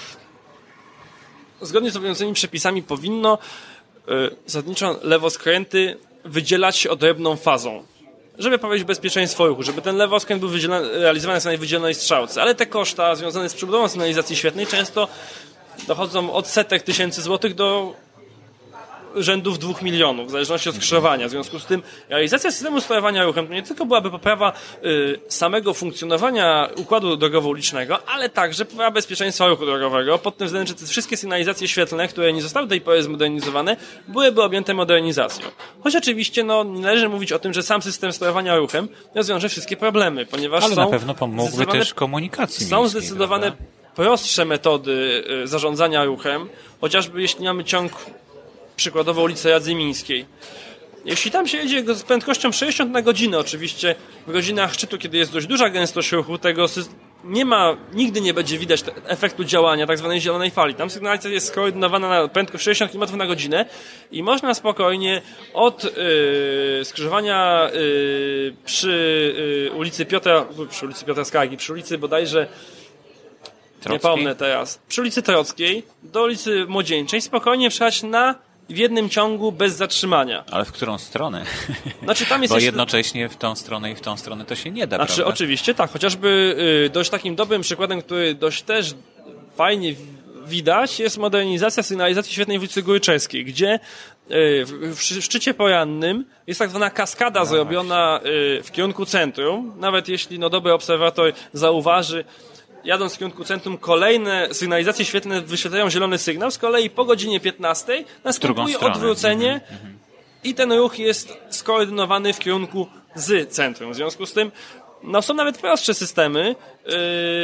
Zgodnie z obowiązującymi przepisami powinno y, zasadniczo lewoskręty wydzielać się odrębną fazą, żeby powiedzieć bezpieczeństwo ruchu, żeby ten lewoskręt był realizowany na wydzielonej strzałce, ale te koszta związane z przebudową sygnalizacji świetlnej często dochodzą od setek tysięcy złotych do rzędów dwóch milionów, w zależności od skrzyżowania. W związku z tym realizacja systemu sterowania ruchem to nie tylko byłaby poprawa y, samego funkcjonowania układu drogowo-ulicznego, ale także poprawa bezpieczeństwa ruchu drogowego, pod tym względem, że te wszystkie sygnalizacje świetlne, które nie zostały do tej pory zmodernizowane, byłyby objęte modernizacją. Choć oczywiście no, nie należy mówić o tym, że sam system sterowania ruchem rozwiąże wszystkie problemy, ponieważ ale są na pewno pomógłby też komunikacji Są miejskiej, zdecydowane prawda? prostsze metody y, zarządzania ruchem, chociażby jeśli mamy ciąg przykładowo ulicy Radzymińskiej. Jeśli tam się jedzie z prędkością sześćdziesiąt na godzinę, oczywiście w godzinach szczytu, kiedy jest dość duża gęstość ruchu, tego nie ma, nigdy nie będzie widać efektu działania tak zwanej zielonej fali. Tam sygnalizacja jest skoordynowana na prędkość sześćdziesiąt kilometrów na godzinę i można spokojnie od yy, skrzyżowania yy, przy yy, ulicy Piotra, przy ulicy Piotra Skargi, przy ulicy bodajże Trockiej? Nie pomnę teraz, przy ulicy Trockiej do ulicy Młodzieńczej spokojnie przejechać na w jednym ciągu bez zatrzymania. Ale w którą stronę? Znaczy, tam jest Bo jeszcze... jednocześnie w tą stronę i w tą stronę to się nie da, Znaczy, prawda? oczywiście tak. Chociażby y, dość takim dobrym przykładem, który dość też fajnie widać, jest modernizacja sygnalizacji świetnej w ulicy Górczeskiej, gdzie y, w, w szczycie porannym jest tak zwana kaskada no zrobiona y, w kierunku centrum. Nawet jeśli no, dobry obserwator zauważy, jadąc w kierunku centrum, kolejne sygnalizacje świetlne wyświetlają zielony sygnał, z kolei po godzinie piętnastej następuje odwrócenie mm-hmm. i ten ruch jest skoordynowany w kierunku z centrum. W związku z tym no, są nawet prostsze systemy yy,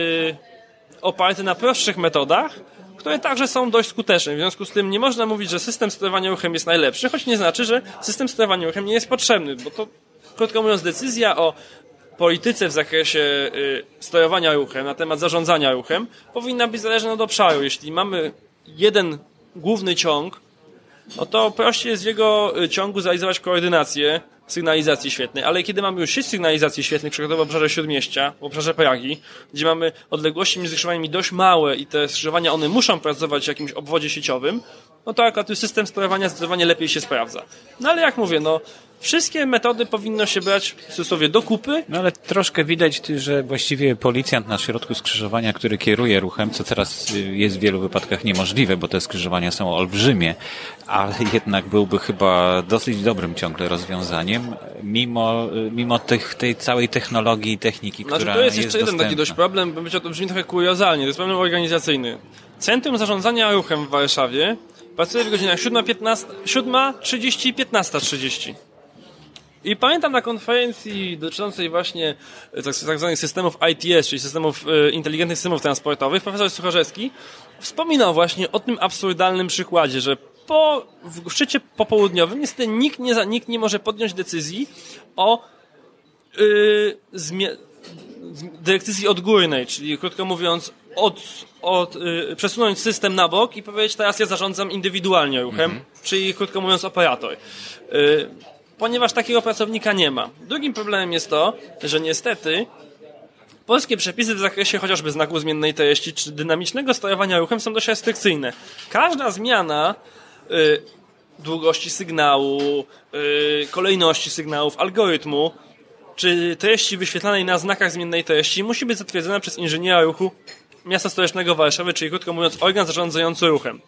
oparte na prostszych metodach, które także są dość skuteczne. W związku z tym nie można mówić, że system sterowania ruchem jest najlepszy, choć nie znaczy, że system sterowania ruchem nie jest potrzebny, bo to, krótko mówiąc, decyzja o polityce w zakresie y, sterowania ruchem, na temat zarządzania ruchem, powinna być zależna od obszaru. Jeśli mamy jeden główny ciąg, no to prościej jest w jego ciągu zrealizować koordynację sygnalizacji świetlnej, ale kiedy mamy już sieć sygnalizacji świetlnej, przykładowo w obszarze Śródmieścia, w obszarze Pragi, gdzie mamy odległości między skrzyżowaniami dość małe i te skrzyżowania, one muszą pracować w jakimś obwodzie sieciowym, no to akurat system sterowania zdecydowanie lepiej się sprawdza. No ale jak mówię, no wszystkie metody powinno się brać w cudzysłowie do kupy. No ale troszkę widać, że właściwie policjant na środku skrzyżowania, który kieruje ruchem, co teraz jest w wielu wypadkach niemożliwe, bo te skrzyżowania są olbrzymie, ale jednak byłby chyba dosyć dobrym ciągle rozwiązaniem, mimo, mimo tych, tej całej technologii i techniki, znaczy, która jest jest dostępna. To jest jeszcze jeden taki dość problem, bo być to brzmi trochę kuriozalnie, to jest problem organizacyjny. Centrum Zarządzania Ruchem w Warszawie pracuje w godzinach siódma trzydzieści i piętnasta trzydzieści. I pamiętam na konferencji dotyczącej właśnie tak, tak zwanych systemów I T S, czyli systemów e, inteligentnych systemów transportowych, profesor Sucharzewski wspominał właśnie o tym absurdalnym przykładzie, że po, w szczycie popołudniowym niestety nikt nie, nikt nie może podjąć decyzji o yy, zmie- decyzji odgórnej, czyli krótko mówiąc od, od, yy, przesunąć system na bok i powiedzieć, teraz ja zarządzam indywidualnie ruchem, mhm. czyli krótko mówiąc operator. Yy, ponieważ takiego pracownika nie ma. Drugim problemem jest to, że niestety polskie przepisy w zakresie chociażby znaku zmiennej treści czy dynamicznego sterowania ruchem są dość restrykcyjne. Każda zmiana y, długości sygnału, y, kolejności sygnałów, algorytmu czy treści wyświetlanej na znakach zmiennej treści musi być zatwierdzona przez inżyniera ruchu miasta stołecznego Warszawy, czyli krótko mówiąc organ zarządzający ruchem.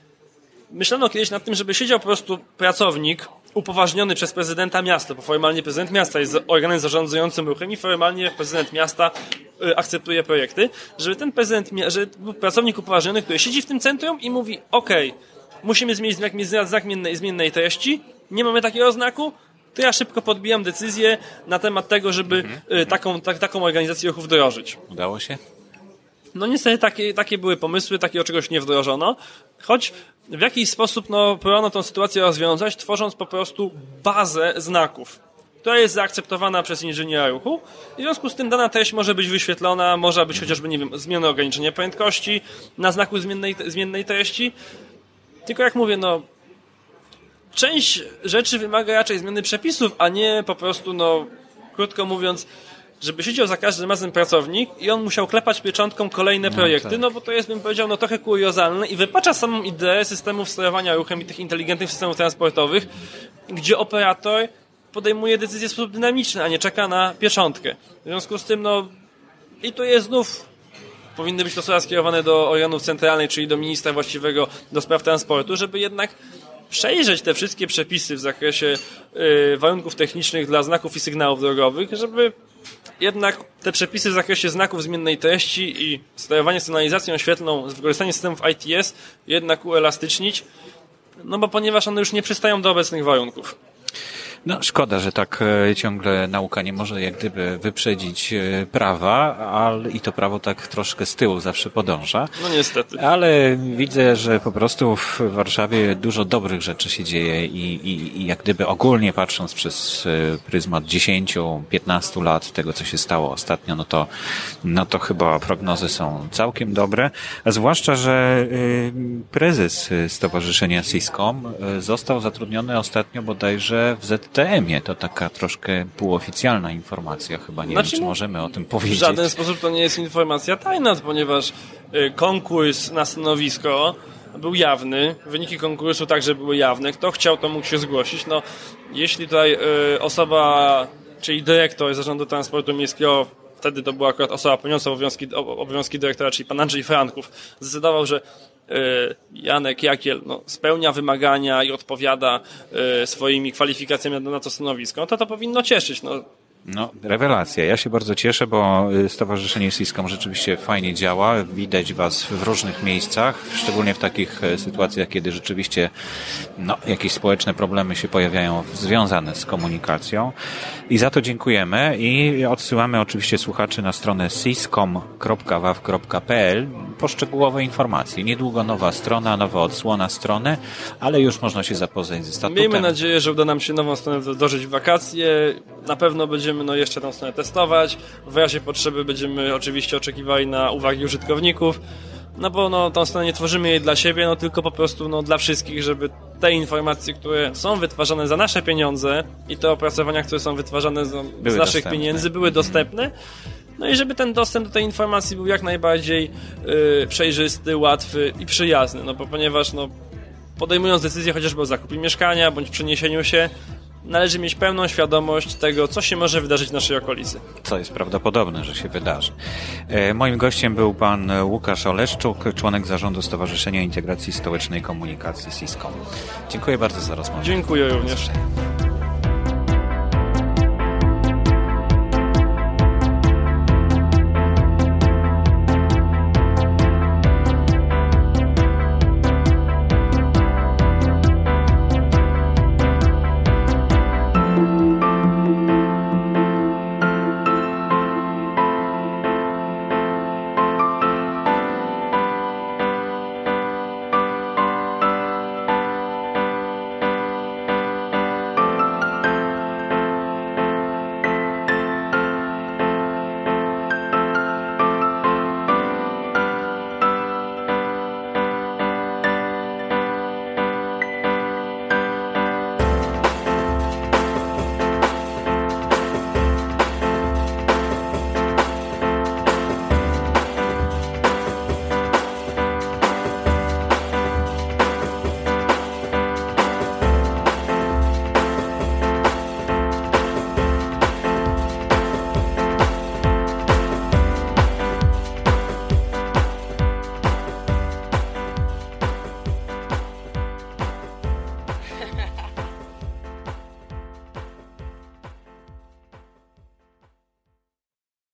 Myślano kiedyś nad tym, żeby siedział po prostu pracownik upoważniony przez prezydenta miasta, bo formalnie prezydent miasta jest organem zarządzającym ruchem i formalnie prezydent miasta y, akceptuje projekty, żeby ten prezydent, że był pracownik upoważniony, który siedzi w tym centrum i mówi, okej, okay, musimy zmienić znak, znak zmiennej, zmiennej treści, nie mamy takiego znaku, to ja szybko podbijam decyzję na temat tego, żeby y, taką, tak, taką organizację ruchu wdrożyć. Udało się? No niestety takie, takie były pomysły, takiego czegoś nie wdrożono, choć w jakiś sposób no, próbowano tę sytuację rozwiązać, tworząc po prostu bazę znaków, która jest zaakceptowana przez inżyniera ruchu i w związku z tym dana treść może być wyświetlona, może być chociażby, nie wiem, zmienne ograniczenie prędkości na znaku zmiennej, zmiennej treści. Tylko jak mówię, no część rzeczy wymaga raczej zmiany przepisów, a nie po prostu, no krótko mówiąc, żeby siedział za każdym razem pracownik i on musiał klepać pieczątką kolejne projekty, no, tak. no bo to jest, bym powiedział, no trochę kuriozalne i wypacza samą ideę systemów sterowania ruchem i tych inteligentnych systemów transportowych, gdzie operator podejmuje decyzje w sposób dynamiczny, a nie czeka na pieczątkę. W związku z tym, no i tu jest znów powinny być to słowa skierowane do organów centralnych, czyli do ministra właściwego do spraw transportu, żeby jednak przejrzeć te wszystkie przepisy w zakresie y, warunków technicznych dla znaków i sygnałów drogowych, żeby jednak te przepisy w zakresie znaków zmiennej treści i sterowania sygnalizacją świetlną z wykorzystaniem systemów I T S jednak uelastycznić, no bo ponieważ one już nie przystają do obecnych warunków. No szkoda, że tak e, ciągle nauka nie może jak gdyby wyprzedzić e, prawa, ale i to prawo tak troszkę z tyłu zawsze podąża. No niestety. Ale widzę, że po prostu w Warszawie dużo dobrych rzeczy się dzieje i, i, i jak gdyby ogólnie patrząc przez e, pryzmat dziesięciu, piętnastu lat tego, co się stało ostatnio, no to, no to chyba prognozy są całkiem dobre. A zwłaszcza, że e, prezes Stowarzyszenia Siscom e, został zatrudniony ostatnio bodajże w Z T M-ie. To taka troszkę półoficjalna informacja. Chyba nie znaczy, wiem, czy możemy o tym powiedzieć. W żaden sposób to nie jest informacja tajna, ponieważ y, konkurs na stanowisko był jawny. Wyniki konkursu także były jawne. Kto chciał, to mógł się zgłosić. No, jeśli tutaj y, osoba, czyli dyrektor Zarządu Transportu Miejskiego, wtedy to była akurat osoba pełniąca obowiązki, obowiązki dyrektora, czyli pan Andrzej Franków, zdecydował, że Janek Jakiel no, spełnia wymagania i odpowiada y, swoimi kwalifikacjami na, na to stanowisko, no to to powinno cieszyć. No. No, rewelacja. Ja się bardzo cieszę, bo Stowarzyszenie Siscom rzeczywiście fajnie działa. Widać Was w różnych miejscach, szczególnie w takich sytuacjach, kiedy rzeczywiście no, jakieś społeczne problemy się pojawiają związane z komunikacją. I za to dziękujemy i odsyłamy oczywiście słuchaczy na stronę siscom kropka waw kropka p l po szczegółowe informacje. Niedługo nowa strona, nowa odsłona strony, ale już można się zapoznać ze statutem. Miejmy nadzieję, że uda nam się nową stronę wdrożyć w wakacje. Na pewno będziemy no, jeszcze tę stronę testować. W razie potrzeby będziemy oczywiście oczekiwali na uwagi użytkowników. no bo no, tą stronę nie tworzymy jej dla siebie, no tylko po prostu no, dla wszystkich, żeby te informacje, które są wytwarzane za nasze pieniądze i te opracowania, które są wytwarzane z, z naszych dostępne. pieniędzy, były dostępne. No i żeby ten dostęp do tej informacji był jak najbardziej yy, przejrzysty, łatwy i przyjazny, no bo ponieważ no, podejmując decyzję chociażby o zakupie mieszkania bądź przeniesieniu się, należy mieć pełną świadomość tego, co się może wydarzyć w naszej okolicy. Co jest prawdopodobne, że się wydarzy. E, moim gościem był pan Łukasz Oleszczuk, członek zarządu Stowarzyszenia Integracji Stołecznej Komunikacji SISKOM. Dziękuję bardzo za rozmowę. Dziękuję również.